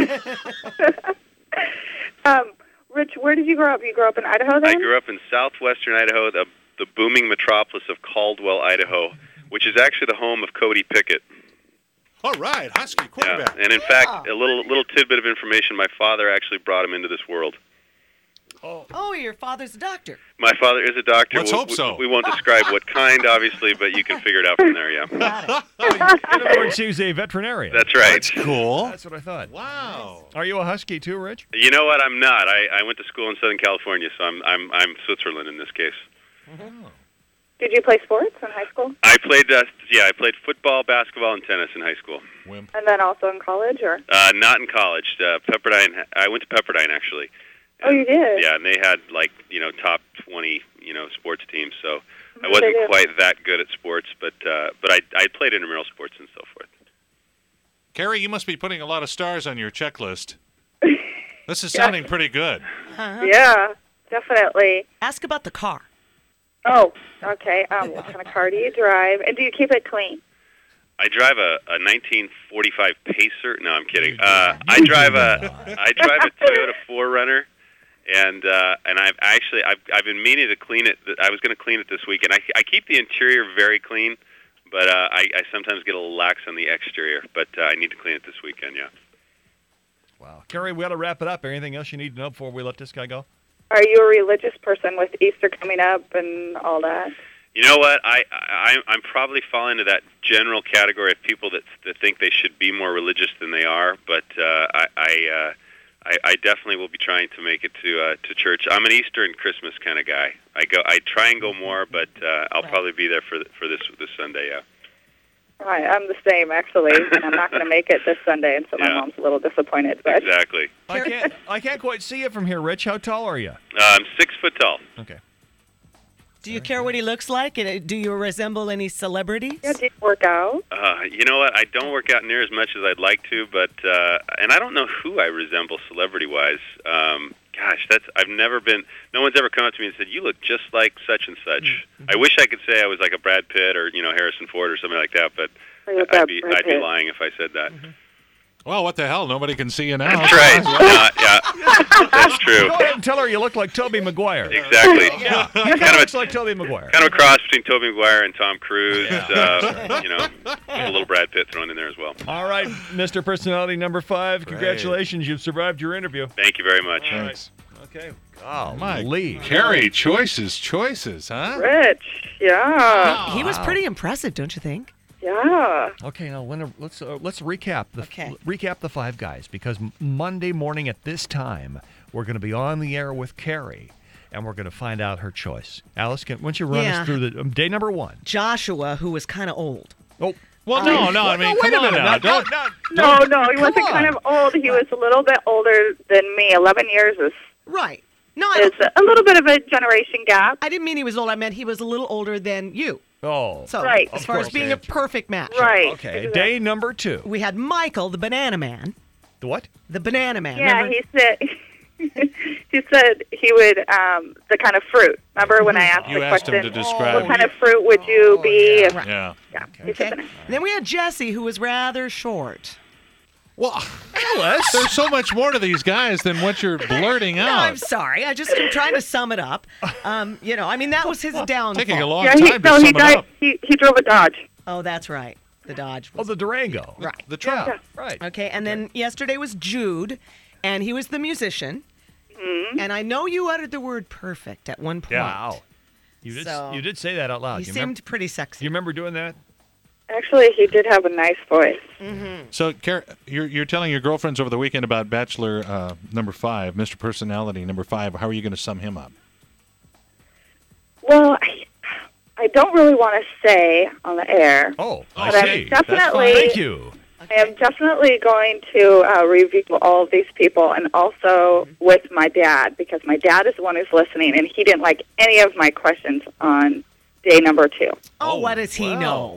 um, Rich, where did you grow up? You grew up in Idaho then? I grew up in southwestern Idaho, the, the booming metropolis of Caldwell, Idaho, which is actually the home of Cody Pickett. All right, Husky quarterback. Yeah. And in fact, a little little tidbit of information, my father actually brought him into this world. Oh. oh, your father's a doctor. My father is a doctor. Let's we, hope so. We, we won't describe what kind, obviously, but you can figure it out from there, yeah. In other words, he was a veterinarian. That's right. That's cool. That's what I thought. Wow. Are you a Husky too, Rich? You know what? I'm not. I, I went to school in Southern California, so I'm I'm I'm Switzerland in this case. Oh. Did you play sports in high school? I played, uh, yeah, I played football, basketball, and tennis in high school. And then also in college, or? Uh, not in college. Uh, Pepperdine. I went to Pepperdine actually. Oh, you did? Yeah, and they had like you know top twenty you know sports teams. So I They wasn't do. quite that good at sports, but uh, but I I played intramural sports and so forth. Carrie, you must be putting a lot of stars on your checklist. This is sounding pretty good. Uh-huh. Yeah, definitely. Ask about the car. Oh, okay. Um, what kind of car do you drive? And do you keep it clean? I drive a, a nineteen forty-five Pacer. No, I'm kidding. Uh, I drive a I drive a Toyota four runner, and uh, and I've actually I've I've been meaning to clean it. I was going to clean it this week, and I I keep the interior very clean, but uh, I I sometimes get a little lax on the exterior. But uh, I need to clean it this weekend. Yeah. Wow, Carrie, we got to wrap it up. Anything else you need to know before we let this guy go? Are you a religious person with Easter coming up and all that? You know what? I, I I'm probably fall into that general category of people that that think they should be more religious than they are. But uh, I I, uh, I I definitely will be trying to make it to uh, to church. I'm an Easter and Christmas kind of guy. I go I try and go more, but uh, I'll probably be there for for this this Sunday. Yeah. Right, I'm the same, actually, and I'm not going to make it this Sunday, and so my Yeah. mom's a little disappointed. But Exactly. I can't. I can't quite see you from here, Rich. How tall are you? Uh, I'm six foot tall. Okay. Do you care what he looks like? And do you resemble any celebrities? Yeah, do you work out? Uh, you know what? I don't work out near as much as I'd like to, but uh, and I don't know who I resemble celebrity-wise. Um, gosh, that's I've never been. No one's ever come up to me and said, "You look just like such and such." Mm-hmm. I wish I could say I was like a Brad Pitt or you know Harrison Ford or something like that, but Are you I'd Brad- be Brad I'd be Pitt? lying if I said that. Well, what the hell? Nobody can see you now. That's right. yeah, yeah, that's true. Go ahead and tell her you look like Tobey Maguire. Exactly. Yeah, he kind kind of of a looks like Tobey Maguire. kind of a cross between Tobey Maguire and Tom Cruise. Uh, you know, with a little Brad Pitt thrown in there as well. All right, Mister Personality number five. Congratulations, you've survived your interview. Thank you very much. All right. Okay. Oh, My Lee. Carrie, choices, choices, huh? Rich, yeah. He was Wow. pretty impressive, don't you think? Yeah. Okay, now Linda, let's uh, let's recap the Okay. recap the five guys because m- Monday morning at this time we're going to be on the air with Carrie, and we're going to find out her choice. Alice, can, why don't you run Yeah. us through the um, day number one? Joshua, who was kind of old. Oh, Well, no, no. I mean, wait come a on minute. now. Now, Don't. now, No, don't- no, he come wasn't on. kind of old. He was a little bit older than me. Eleven years is Right. No, I, is a little bit of a generation gap. I didn't mean he was old. I meant he was a little older than you. Oh, So, Right. as Of far as course. being a perfect match. Right. okay. Day number two. We had Michael, the banana man. The what? The banana man. Yeah, Remember? he said he said he would um the kind of fruit. Remember when I asked You the asked him question? to describe. What kind of fruit would you be? yeah. Yeah. Yeah. he said Okay. banana. Then we had Jesse, who was rather short. Well, Alice. there's so much more to these guys than what you're blurting No, I'm out. sorry. I just am trying to sum it up. Um, you know, I mean that was his downfall. Taking a long Yeah, he, time to no, sum he it died. up. He he drove a Dodge. Oh, that's right. The Dodge. Oh, the Durango. Right. The truck. Yeah, right. Okay, and then yesterday was Jude, and he was the musician. And I know you uttered the word perfect at one point. Wow. You did. So, you did say that out loud. He you seemed remember, pretty you sexy. remember doing that? Actually, he did have a nice voice. So, Car- you're you're telling your girlfriends over the weekend about Bachelor uh, number five, Mister Personality number five. How are you going to sum him up? Well, I, I don't really want to say on the air. Oh, I But I'm see. That's fine. definitely- Thank you. I am definitely going to uh, review all of these people, and also with my dad, because my dad is the one who's listening, and he didn't like any of my questions on day number two. Oh, what does he wow. know?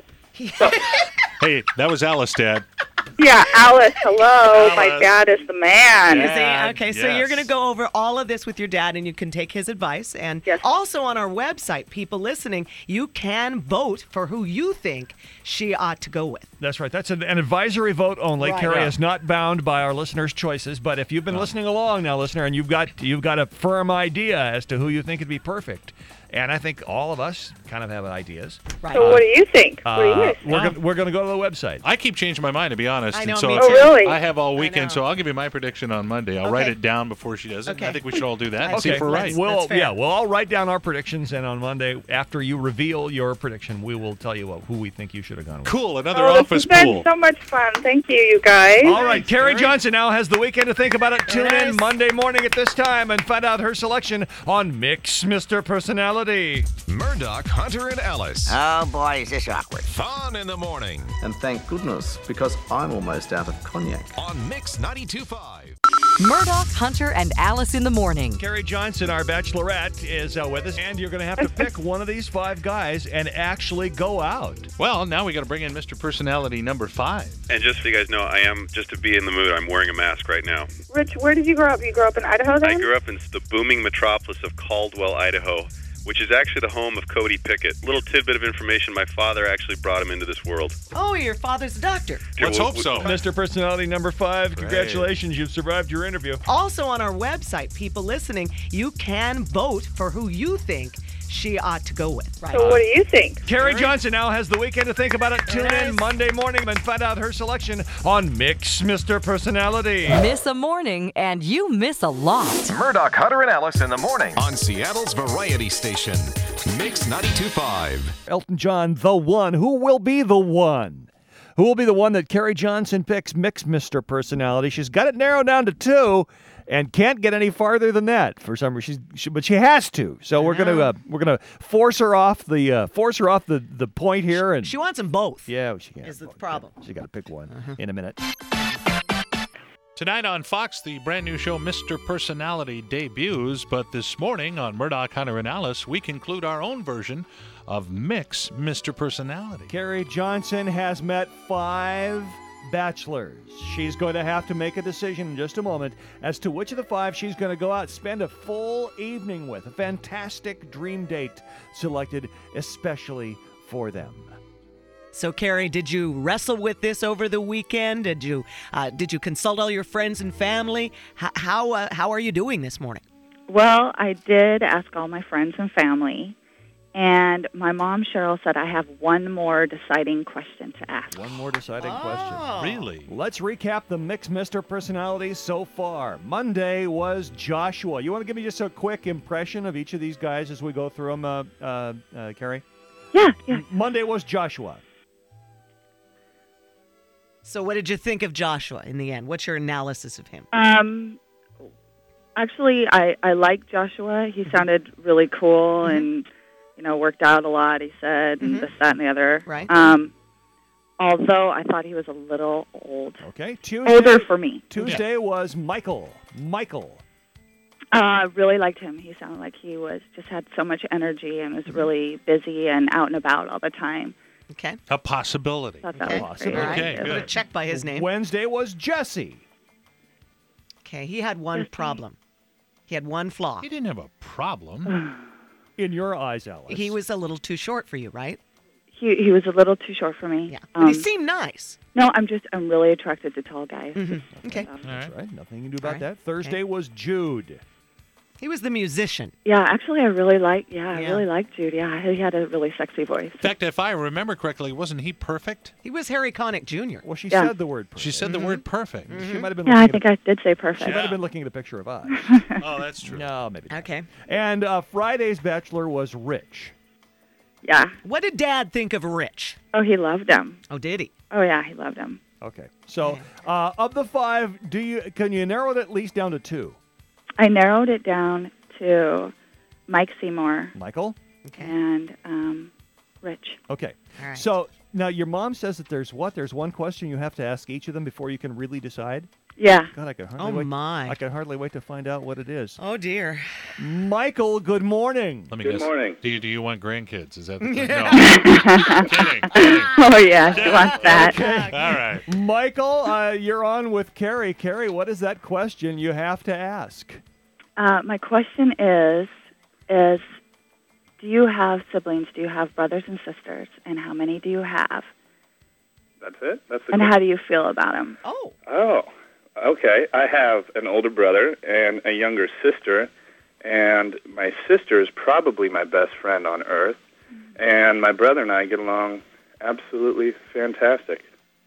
Hey, that was Alice, Dad. Yeah, Alice, hello. My Alice. dad is the man. Is he- Dad, okay, so you're yes. going to go over all of this with your dad, and you can take his advice. And Yes. also on our website, people listening, you can vote for who you think she ought to go with. That's right. That's an, an advisory vote only. Right. Carrie Yeah. is not bound by our listeners' choices. But if you've been listening along now, listener, and you've got you've got a firm idea as to who you think would be perfect, and I think all of us kind of have ideas. Right. So what do you think? what do you Uh, guys we're think? gonna, we're going to go to the website. I keep changing my mind, to be honest. I and know, so me Oh, too. really? I have all know. weekend, so I'll give you my prediction on Monday. I'll write Okay. it down before she does it. and I Okay. think we should all do that and Okay, see if we're right. let's- We'll, That's fair. yeah, we'll all write down our predictions, and on Monday, after you reveal your prediction, we will tell you what, who we think you should have gone with. Cool, another Oh, this office has been pool. so much fun. Thank you, you guys. All right, Carrie Johnson now has the weekend to think about it. Tune Very in nice. Monday morning at this time and find out her selection on Mix Mister Personality. Murdoch, Hunter, and Alice. Oh boy, is this awkward. Fun in the morning And thank goodness, because I'm almost out of cognac. on Mix ninety-two point five. Murdoch, Hunter, and Alice in the morning. Carrie Johnson, our bachelorette, is uh, with us, and you're going to have to pick one of these five guys and actually go out. Well, now we got to bring in Mister Personality number five. And just so you guys know, I am, just to be in the mood, I'm wearing a mask right now. Rich, where did you grow up? You grew up in Idaho I then? grew up in the booming metropolis of Caldwell, Idaho, which is actually the home of Cody Pickett. Little tidbit of information, my father actually brought him into this world. Oh, your father's a doctor. Let's Well, hope so. Mister Personality number five, congratulations, you've survived your interview. Also on our website, people listening, you can vote for who you think she ought to go with. Right. So what do you think? Carrie Johnson now has the weekend to think about it. Tune Nice. in Monday morning and find out her selection on Mix Mister Personality. Miss a morning and you miss a lot. Murdoch, Hunter, and Alice in the morning on Seattle's variety station, Mix ninety-two point five. Elton John, the one. Who will be the one? Who will be the one that Carrie Johnson picks? Mix Mister Personality. She's got it narrowed down to two, and can't get any farther than that for some reason. She's, she, but she has to. So we're gonna uh, we're gonna force her off the uh, force her off the, the point here. And She wants them both. yeah, she can't. Is the problem. She got to pick one in a minute. Tonight on Fox, the brand new show Mister Personality debuts, but this morning on Murdoch, Hunter, and Alice, we conclude our own version of Mix Mister Personality. Carrie Johnson has met five bachelors. She's going to have to make a decision in just a moment as to which of the five she's going to go out, spend a full evening with. A fantastic dream date selected especially for them. So, Carrie, did you wrestle with this over the weekend? Did you uh, did you consult all your friends and family? H- how uh, how are you doing this morning? Well, I did ask all my friends and family, and my mom, Cheryl, said I have one more deciding question to ask. One more deciding Oh. question. Really? Let's recap the Mixed Mister Personalities so far. Monday was Joshua. You want to give me just a quick impression of each of these guys as we go through them, uh, uh, uh, Carrie? Yeah, yeah. Monday was Joshua. So, what did you think of Joshua in the end? What's your analysis of him? Um, actually, I, I like Joshua. He sounded really cool Mm-hmm. and, you know, worked out a lot, he said, and this, that, and the other. Right. Um, although I thought he was a little old. Okay. Tuesday, Older for me. Tuesday was Michael. Michael. Uh, I really liked him. He sounded like he was just had so much energy and was really busy and out and about all the time. Okay. A possibility. Thought that Okay. was great. All right. Okay, I'm going to good. check by his name. Wednesday was Jesse. Okay, he had one problem. He had one flaw. He didn't have a problem. In your eyes, Alice. He was a little too short for you, right? He he was a little too short for me. Yeah. Um, But he seemed nice. no, I'm just I'm really attracted to tall guys. Okay. All That's right. right. Nothing you can do about All right. that. Thursday was Jude. He was the musician. Yeah, actually, I really like. Yeah, I Yeah. really liked Jude. Yeah, he had a really sexy voice. In fact, if I remember correctly, wasn't he perfect? He was Harry Connick Junior Well, she Yeah. said the word perfect. She said the word perfect. She might have been Yeah, I looking think at I did say She perfect. might have been looking at a picture of us. Oh, that's true. No, maybe not. Okay. And uh, Friday's Bachelor was Rich. Yeah. What did Dad think of Rich? Oh, he loved him. Oh, did he? Oh, yeah, he loved him. Okay. So, uh, of the five, do you can you narrow it at least down to two? I narrowed it down to Mike Seymour Michael? Okay. and um, Rich. Okay. All right. So, now your mom says that there's what? There's one question you have to ask each of them before you can really decide? Yeah. God, I can hardly Oh, wait. my. I can hardly wait to find out what it is. Oh, dear. Michael, good morning. Let me Good guess. morning. Do you, do you want grandkids? Is that the thing? No. kidding, kidding. Oh, yeah, she wants that. All right. Michael, uh, you're on with Carrie. Carrie, what is that question you have to ask? Uh, my question is, is do you have siblings? Do you have brothers and sisters? And how many do you have? That's it? That's the And question? how do you feel about them? Oh. Oh, okay. I have an older brother and a younger sister, and my sister is probably my best friend on earth, and my brother and I get along absolutely fantastic.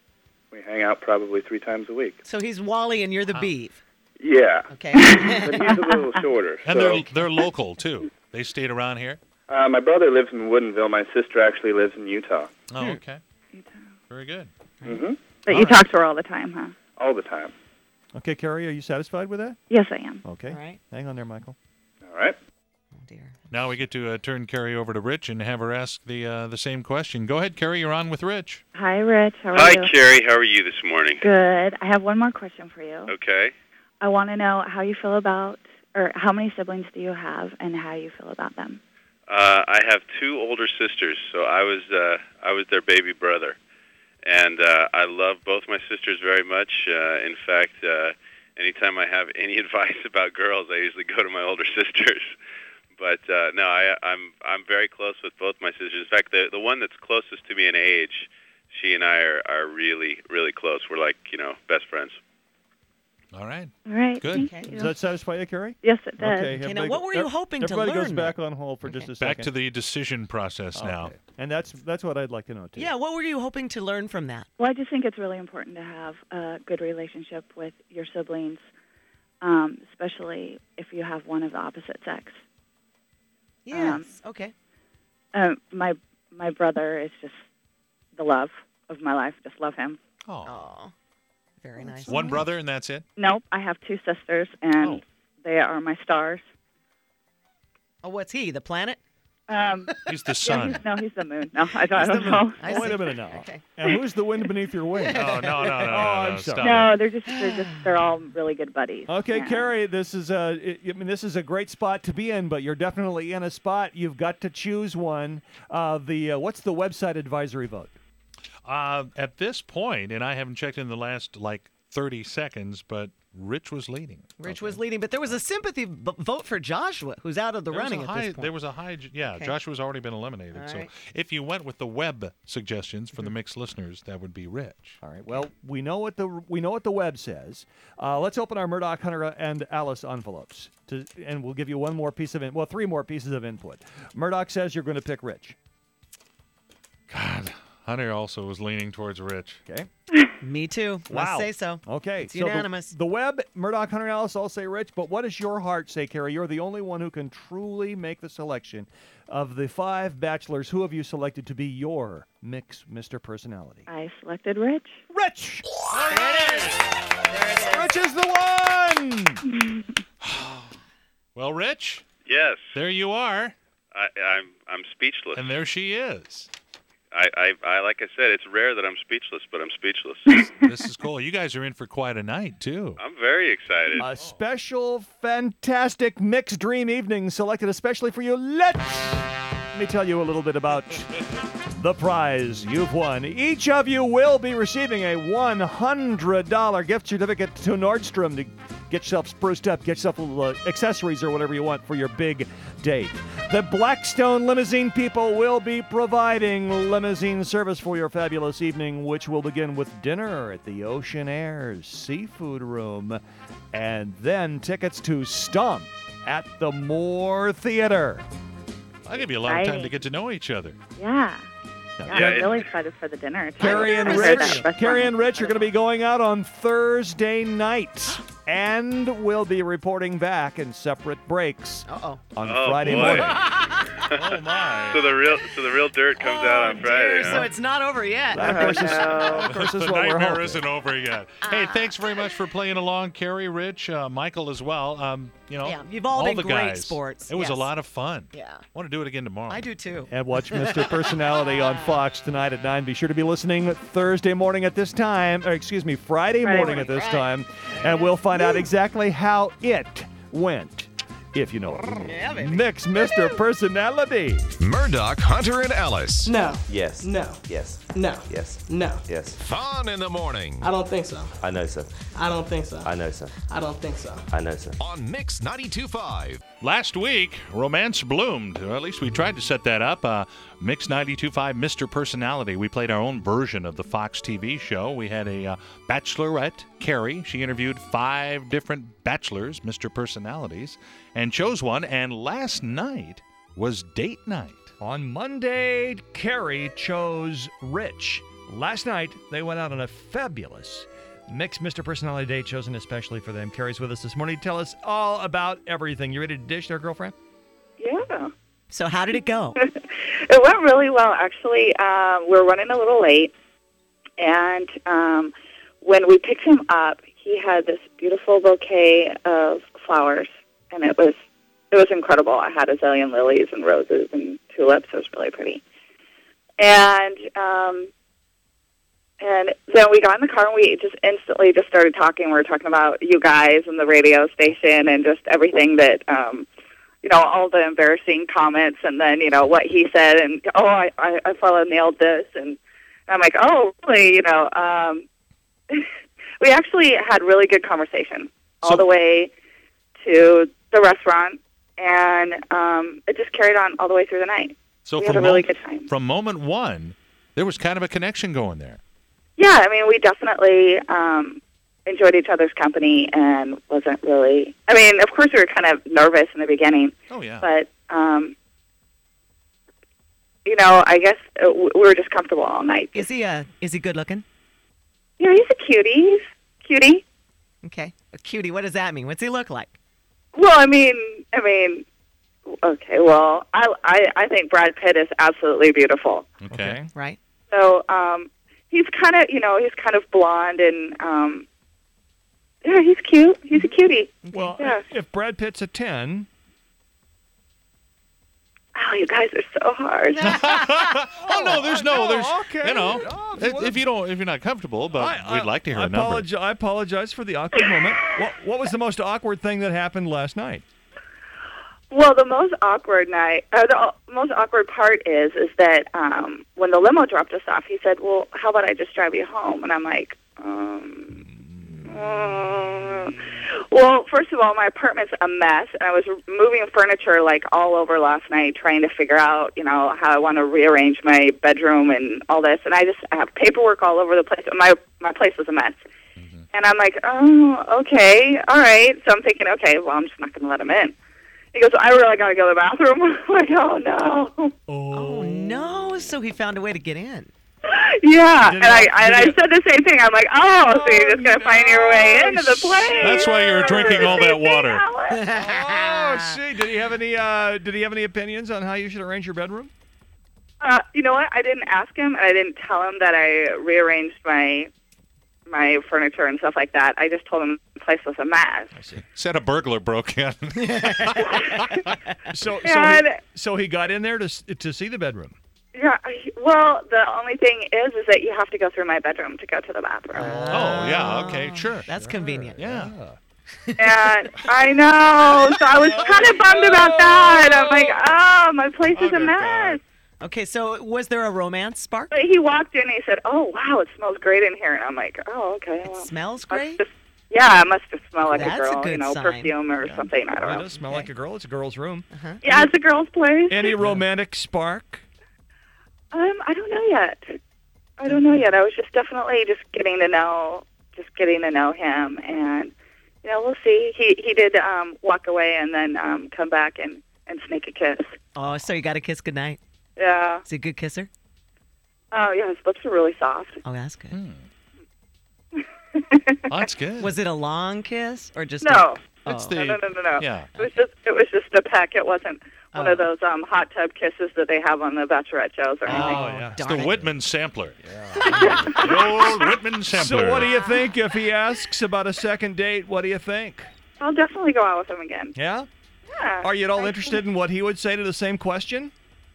We hang out probably three times a week. So he's Wally and you're the Beeve. Yeah. Okay. But he's a little shorter. And so. they're they're local too. They stayed around here. Uh, my brother lives in Woodinville. My sister actually lives in Utah. Oh, okay. Very good. hmm But All you right. talk to her all the time, huh? All the time. Okay, Carrie, are you satisfied with that? Yes, I am. Okay. All right. Hang on there, Michael. All right. Oh, dear. Now we get to uh, turn Carrie over to Rich and have her ask the uh, the same question. Go ahead, Carrie. You're on with Rich. Hi, Rich. How are Hi, you? Carrie. How are you this morning? Good. I have one more question for you. Okay. I want to know how you feel about, or how many siblings do you have, and how you feel about them. Uh, I have two older sisters, so I was uh, I was their baby brother, and uh, I love both my sisters very much. Uh, in fact, uh, anytime I have any advice about girls, I usually go to my older sisters. But uh, no, I, I'm I'm very close with both my sisters. In fact, the the one that's closest to me in age, she and I are, are really really close. We're like you know best friends. All right. All right. Good. Thank you. Does that satisfy you, Carrie? Yes, it does. Okay. Okay, now everybody- what were you ev- hoping to Everybody goes learn back then? on hold for just a Back second. to the decision process now. Okay. And that's that's what I'd like to know too. Yeah, what were you hoping to learn from that? Well, I just think it's really important to have a good relationship with your siblings, um, especially if you have one of the opposite sex. Yes. Okay. Um, my my brother is just the love of my life. Just love him. Oh. Oh. Very nice. One brother, and that's it? Nope, I have two sisters, and they are my stars. Oh, what's he? The planet? Um, He's the yeah, sun. he's, no, he's the moon. No, I don't, I He's the don't moon. know. I Oh, wait see. a minute now. Okay. And who's the wind beneath your wings? Oh, no, no, no, no, oh, no, I'm no, sorry. stop No, they're just they're just they're all really good buddies. Okay, Yeah. Carrie, this is a I mean this is a great spot to be in, but you're definitely in a spot. You've got to choose one. Uh, the uh, what's the website advisory vote? Uh, at this point, and I haven't checked in the last, like, thirty seconds, but Rich was leading. Rich was leading, but there was a sympathy b- vote for Joshua, who's out of the There was running a at high, this point. There was a high, yeah, Okay. Joshua's already been eliminated. All so right. if you went with the web suggestions for the mixed listeners, that would be Rich. All right. Well, we know what the we know what the web says. Uh, let's open our Murdoch, Hunter, and Alice envelopes, to, and we'll give you one more piece of in, well, three more pieces of input. Murdoch says you're going to pick Rich. God, Hunter also was leaning towards Rich. Okay. Me too. Wow. Must say so. Okay. It's so the- unanimous. The, web, Murdoch, Hunter, and Alice all say Rich, but what does your heart say, Carrie? You're the only one who can truly make the selection. Of the five bachelors, who have you selected to be your mix Mister Personality? I selected Rich. Rich! Rich is the one! Well, Rich, Yes, there you are, I, I'm I'm speechless. and there she is. I, I, I like I said, it's rare that I'm speechless, but I'm speechless. This is cool. You guys are in for quite a night, too. I'm very excited. A special, fantastic mixed dream evening selected especially for you. Let's let me tell you a little bit about the prize you've won. Each of you will be receiving a one hundred dollars gift certificate to Nordstrom to get yourself spruced up, get yourself a little uh, accessories or whatever you want for your big date. The Blackstone Limousine people will be providing limousine service for your fabulous evening, which will begin with dinner at the Ocean Air Seafood Room, and then tickets to Stomp at the Moore Theater. I'll give you a lot of time Exciting. to get to know each other. Yeah. Yeah, Yeah, I'm it- really excited for the dinner. Carrie and I heard Rich, that restaurant Carrie is and Rich are going to be incredible. going out on Thursday night, and we'll be reporting back in separate breaks Uh-oh. on Oh, Friday boy. morning. Oh, my. So the real so the real dirt comes out on Friday. Dear, huh? so it's not over yet. That, of course, is, of course, is the what we're nightmare hoping. isn't over yet. Hey, thanks very much for playing along, Carrie, Rich, uh, Michael as well. Um, you know, Yeah, you've all been the great guys. sports. It was a Yes. lot of fun. Yeah. I want to do it again tomorrow. I do too. And watch Mister Personality on Fox tonight at nine. Be sure to be listening Thursday morning at this time, or excuse me, Friday, Friday morning morning, at this right. time, and we'll find out exactly how it went, if you know what we mean. Yeah, baby. Mix Mister Personality. Murdoch, Hunter, and Alice. No. Yes. No. Yes. No. Yes. No. Yes. Fun in the morning. I don't think so. I know so. I don't think so. I know so. I don't think so. I know so. On Mix ninety-two point five. Last week, romance bloomed. Or at least we tried to set that up. Uh, Mix ninety-two point five Mister Personality. We played our own version of the Fox T V show. We had a uh, bachelorette, Carrie. She interviewed five different bachelors, Mister Personalities, and chose one. And last night was date night. On Monday, Carrie chose Rich. Last night, they went out on a fabulous mixed Mister Personality date chosen especially for them. Carrie's with us this morning to tell us all about everything. You ready to dish there, girlfriend? Yeah. So how did it go? It went really well, actually. Um, we're running a little late, and um, when we picked him up, he had this beautiful bouquet of flowers, and it was it was incredible. I had a zillion lilies and roses and tulips. It was really pretty. And um, and then we got in the car, and we just instantly just started talking. We were talking about you guys and the radio station and just everything that um, you know, all the embarrassing comments, and then, you know, what he said, and, oh, I, I, I fell and nailed this, and I'm like, oh, really, you know, um, we actually had really good conversation all So- the way to the restaurant, and um, it just carried on all the way through the night. So we from had a really mo- good time. From moment one, there was kind of a connection going there. Yeah, I mean, we definitely um, enjoyed each other's company and wasn't really, I mean, of course we were kind of nervous in the beginning. Oh, yeah. But, um, you know, I guess uh, w- we were just comfortable all night. Is he uh is he good looking? Yeah, he's a cutie. He's cutie. Okay. A cutie, what does that mean? What's he look like? Well, I mean, I mean, okay, well, I, I, I think Brad Pitt is absolutely beautiful. Okay. Right. So um, he's kind of, you know, he's kind of blonde and um, Yeah, he's cute. He's a cutie. Well, yeah. if Brad Pitt's a ten. Oh, you guys are so hard. Oh no, there's no, there's okay. you know, Oh, if, well, if you don't, if you're not comfortable, but I- we'd I- like to hear I a number. apologize, I apologize for the awkward moment. What, what was the most awkward thing that happened last night? Well, the most awkward night, uh, the au- most awkward part is, is that um, when the limo dropped us off, he said, "Well, how about I just drive you home?" And I'm like, um, uh, well, first of all, my apartment's a mess, and I was moving furniture like all over last night, trying to figure out, you know, how I want to rearrange my bedroom and all this. And I just I have paperwork all over the place. My my place was a mess. And I'm like, oh, okay, all right. So I'm thinking, okay, well, I'm just not going to let him in. He goes, I really got to go to the bathroom. I'm like, oh, no. Oh, no. So he found a way to get in. Yeah. Did And I, he- and I did he- said the same thing. I'm like, oh, so you're just going to find your way into the place. That's why you're drinking all that water. Oh, see, did he have any? Uh, did he have any opinions on how you should arrange your bedroom? Uh, you know what? I didn't ask him, and I didn't tell him that I rearranged my my furniture and stuff like that. I just told him the place was a mess. Said a burglar broke in. So, so, And- he, so he got in there to s- to see the bedroom. Yeah. I- Well, the only thing is, is that you have to go through my bedroom to go to the bathroom. Oh yeah, okay, sure. That's convenient. Yeah. And I know, so I was kind of bummed about that. I'm like, oh, my place is a mess. Okay, so was there a romance spark? But he walked in and he said, oh, wow, it smells great in here. And I'm like, oh, okay. Well, smells must great? just- yeah, it must just smell like That's a a girl, good you know, sign. perfume or something. I Well, don't it know. does smell like a girl. It's a girl's room. Yeah, it's a girl's place. Any romantic spark? Um, I don't know yet. I don't know yet. I was just definitely just getting to know, just getting to know him, and you know, we'll see. He he did um, walk away and then um, come back and, and sneak a kiss. Oh, so you got a kiss goodnight. Yeah. Is he a good kisser? Oh yeah, his lips are really soft. Oh, that's good. That's good. Was it a long kiss or just No. A, It's oh. the- No, no, no, no, no. Yeah. It was just it was just a peck. It wasn't one Oh. of those um, hot tub kisses that they have on the Bachelorette shows or anything. Oh, yeah. It's the darn it. Whitman sampler. the old Whitman sampler. So what do you think if he asks about a second date? What do you think? I'll definitely go out with him again. Yeah? Yeah. Are you at all interested in what he would say to the same question?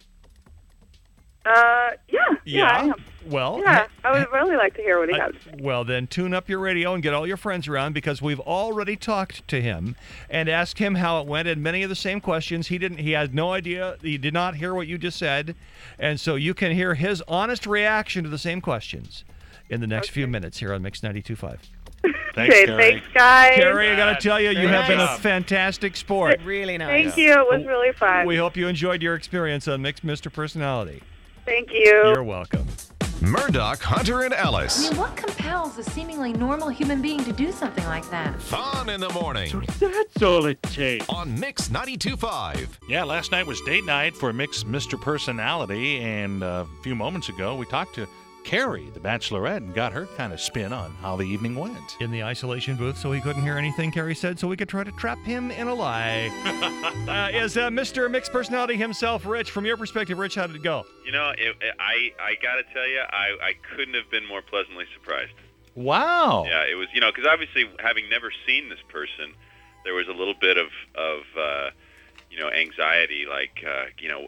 Uh, yeah, yeah, I am. Well, Yeah, I would really like to hear what he I- has. to say. well, then tune up your radio and get all your friends around because we've already talked to him and asked him how it went and many of the same questions. He didn't. He had no idea. He did not hear what you just said, and so you can hear his honest reaction to the same questions in the next few minutes here on Mix ninety-two point five. Thanks, Okay, Carrie. thanks, guys. Carrie, I got to tell you, you Very have been a nice. fantastic sport. Really nice. Thank you. It was really fun. We hope you enjoyed your experience on Mix Mister Personality. Thank you. You're welcome. Murdoch, Hunter, and I Ellis. mean, what compels a seemingly normal human being to do something like that? Fun in the morning. That's all it takes. On Mix ninety-two point five. Yeah, last night was date night for Mix Mister Personality, and uh, a few moments ago we talked to Carrie, the Bachelorette, and got her kind of spin on how the evening went. In the isolation booth so he couldn't hear anything Carrie said, so we could try to trap him in a lie. uh, is uh, Mister Mixed Personality himself, Rich? From your perspective, Rich, how did it go? You know, it, it, I I got to tell you, I, I couldn't have been more pleasantly surprised. Wow. Yeah, it was, you know, because obviously having never seen this person, there was a little bit of, of uh, you know, anxiety, like, uh, you know,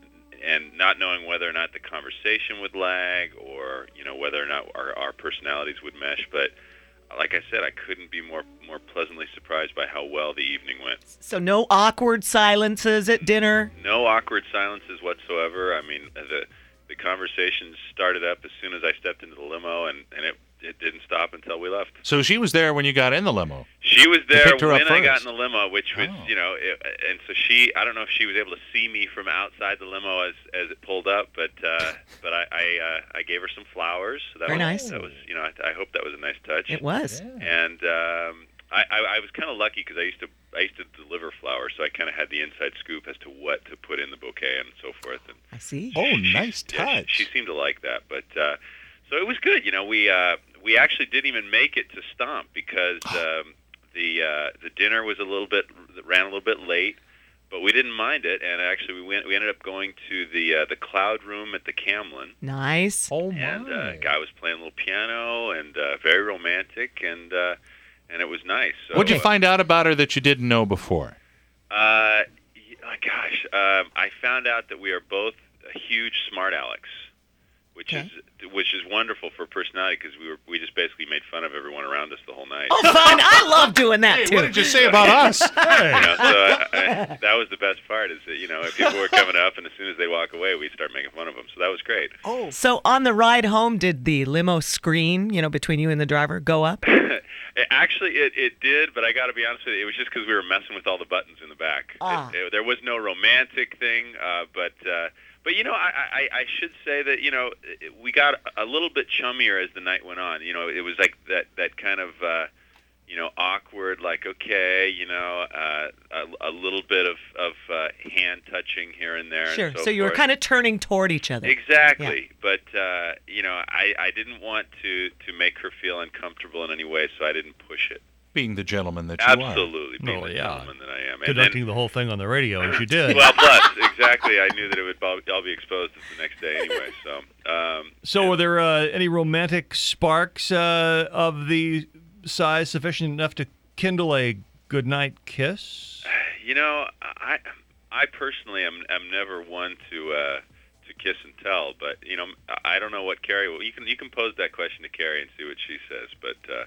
and not knowing whether or not the conversation would lag or, you know, whether or not our, our personalities would mesh. But like I said, I couldn't be more more pleasantly surprised by how well the evening went. So no awkward silences at dinner? No awkward silences whatsoever. I mean, the the conversation started up as soon as I stepped into the limo, and, and it, it didn't stop until we left. So she was there when you got in the limo. She was You there picked her when up I got first. in the limo, which was, Oh. you know, it, and so she, I don't know if she was able to see me from outside the limo as, as it pulled up, but uh, but I I, uh, I gave her some flowers. So that Very was, nice. That was, you know, I, I hope that was a nice touch. It was. And um, I, I, I was kind of lucky because I used to I used to deliver flowers, so I kind of had the inside scoop as to what to put in the bouquet and so forth. And I see. Oh, nice yeah, touch. she, she seemed to like that, but uh, so it was good. You know, we uh, we actually didn't even make it to Stomp because um, the uh, the dinner was a little bit ran a little bit late, but we didn't mind it. And actually, we went we ended up going to the uh, the Cloud Room at the Camlin. Nice. Oh, And uh, guy was playing a little piano and uh, very romantic, and uh, and it was nice. So, What'd you uh, find out about her that you didn't know before? Uh, y- gosh, um, I found out that we are both huge smart Alex, which Okay. is which is wonderful for personality because we were we just basically made fun of everyone around us the whole night. Oh, fun. I love doing that, too. What did you say about us? You know, so I, I, that was the best part is that, you know, if people were coming up and as soon as they walk away, we'd start making fun of them. So that was great. Oh. So on the ride home, did the limo screen, you know, between you and the driver go up? It, actually, it, it did, but I got to be honest with you, it was just because we were messing with all the buttons in the back. Ah. It, it, there was no romantic thing, uh, but... Uh, But, you know, I, I, I should say that, you know, we got a little bit chummier as the night went on. You know, it was like that, that kind of, uh, you know, awkward, like, okay, you know, uh, a, a little bit of, of uh, hand touching here and there. Sure. And so So you were forth. kind of turning toward each other. Exactly. But, uh, you know, I, I didn't want to, to make her feel uncomfortable in any way, so I didn't push it. Being the gentleman that you Absolutely, are. being Oh, the yeah. gentleman that I am. And Conducting then, the whole thing on the radio, as you did. well, plus, exactly, I knew that it would all, all be exposed the next day anyway. So, um, So, were there uh, any romantic sparks uh, of the size sufficient enough to kindle a goodnight kiss? you know, I, I personally am, am never one to uh, to kiss and tell. But you know, I don't know what Carrie. Well, you can you can pose that question to Carrie and see what she says. But uh,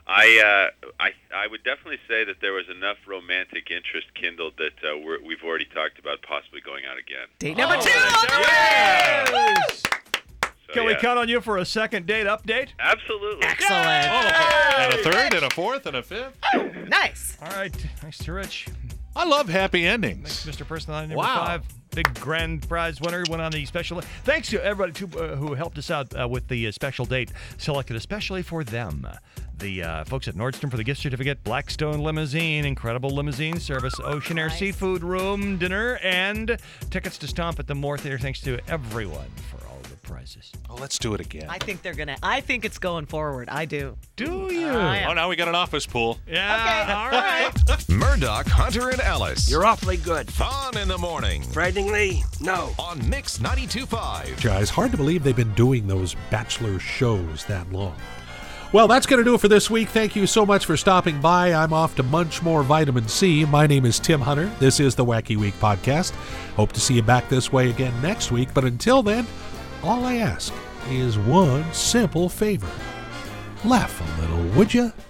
I, uh, I I would definitely say that there was enough romantic interest kindled that uh, we're, we've already talked about possibly going out again. Date number Oh, two on the way! So, Can yeah. we count on you for a second date update? Absolutely. Excellent. And a third, and a fourth, and a fifth. Nice. All right. Thanks to Rich. I love happy endings. Thanks, Mister Personality number Wow. five. Big grand prize winner went on the special. Thanks to everybody to, uh, who helped us out uh, with the uh, special date selected especially for them. The uh, folks at Nordstrom for the gift certificate, Blackstone Limousine, incredible limousine service, Ocean Air Nice. Seafood Room dinner, and tickets to Stomp at the Moore Theater. Thanks to everyone for all the prizes. Oh, let's do it again. I think they're gonna. I think it's going forward. I do. Do you? I am. Oh, now we got an office pool. Yeah. Okay. All right. Murdoch, Hunter, and Ellis. You're awfully good. Fun in the morning. Frighteningly, no. On Mix ninety-two point five. Guys, hard to believe they've been doing those Bachelor shows that long. Well, that's going to do it for this week. Thank you so much for stopping by. I'm off to munch more vitamin C. My name is Tim Hunter. This is the Wacky Week podcast. Hope to see you back this way again next week. But until then, all I ask is one simple favor. Laugh a little, would you?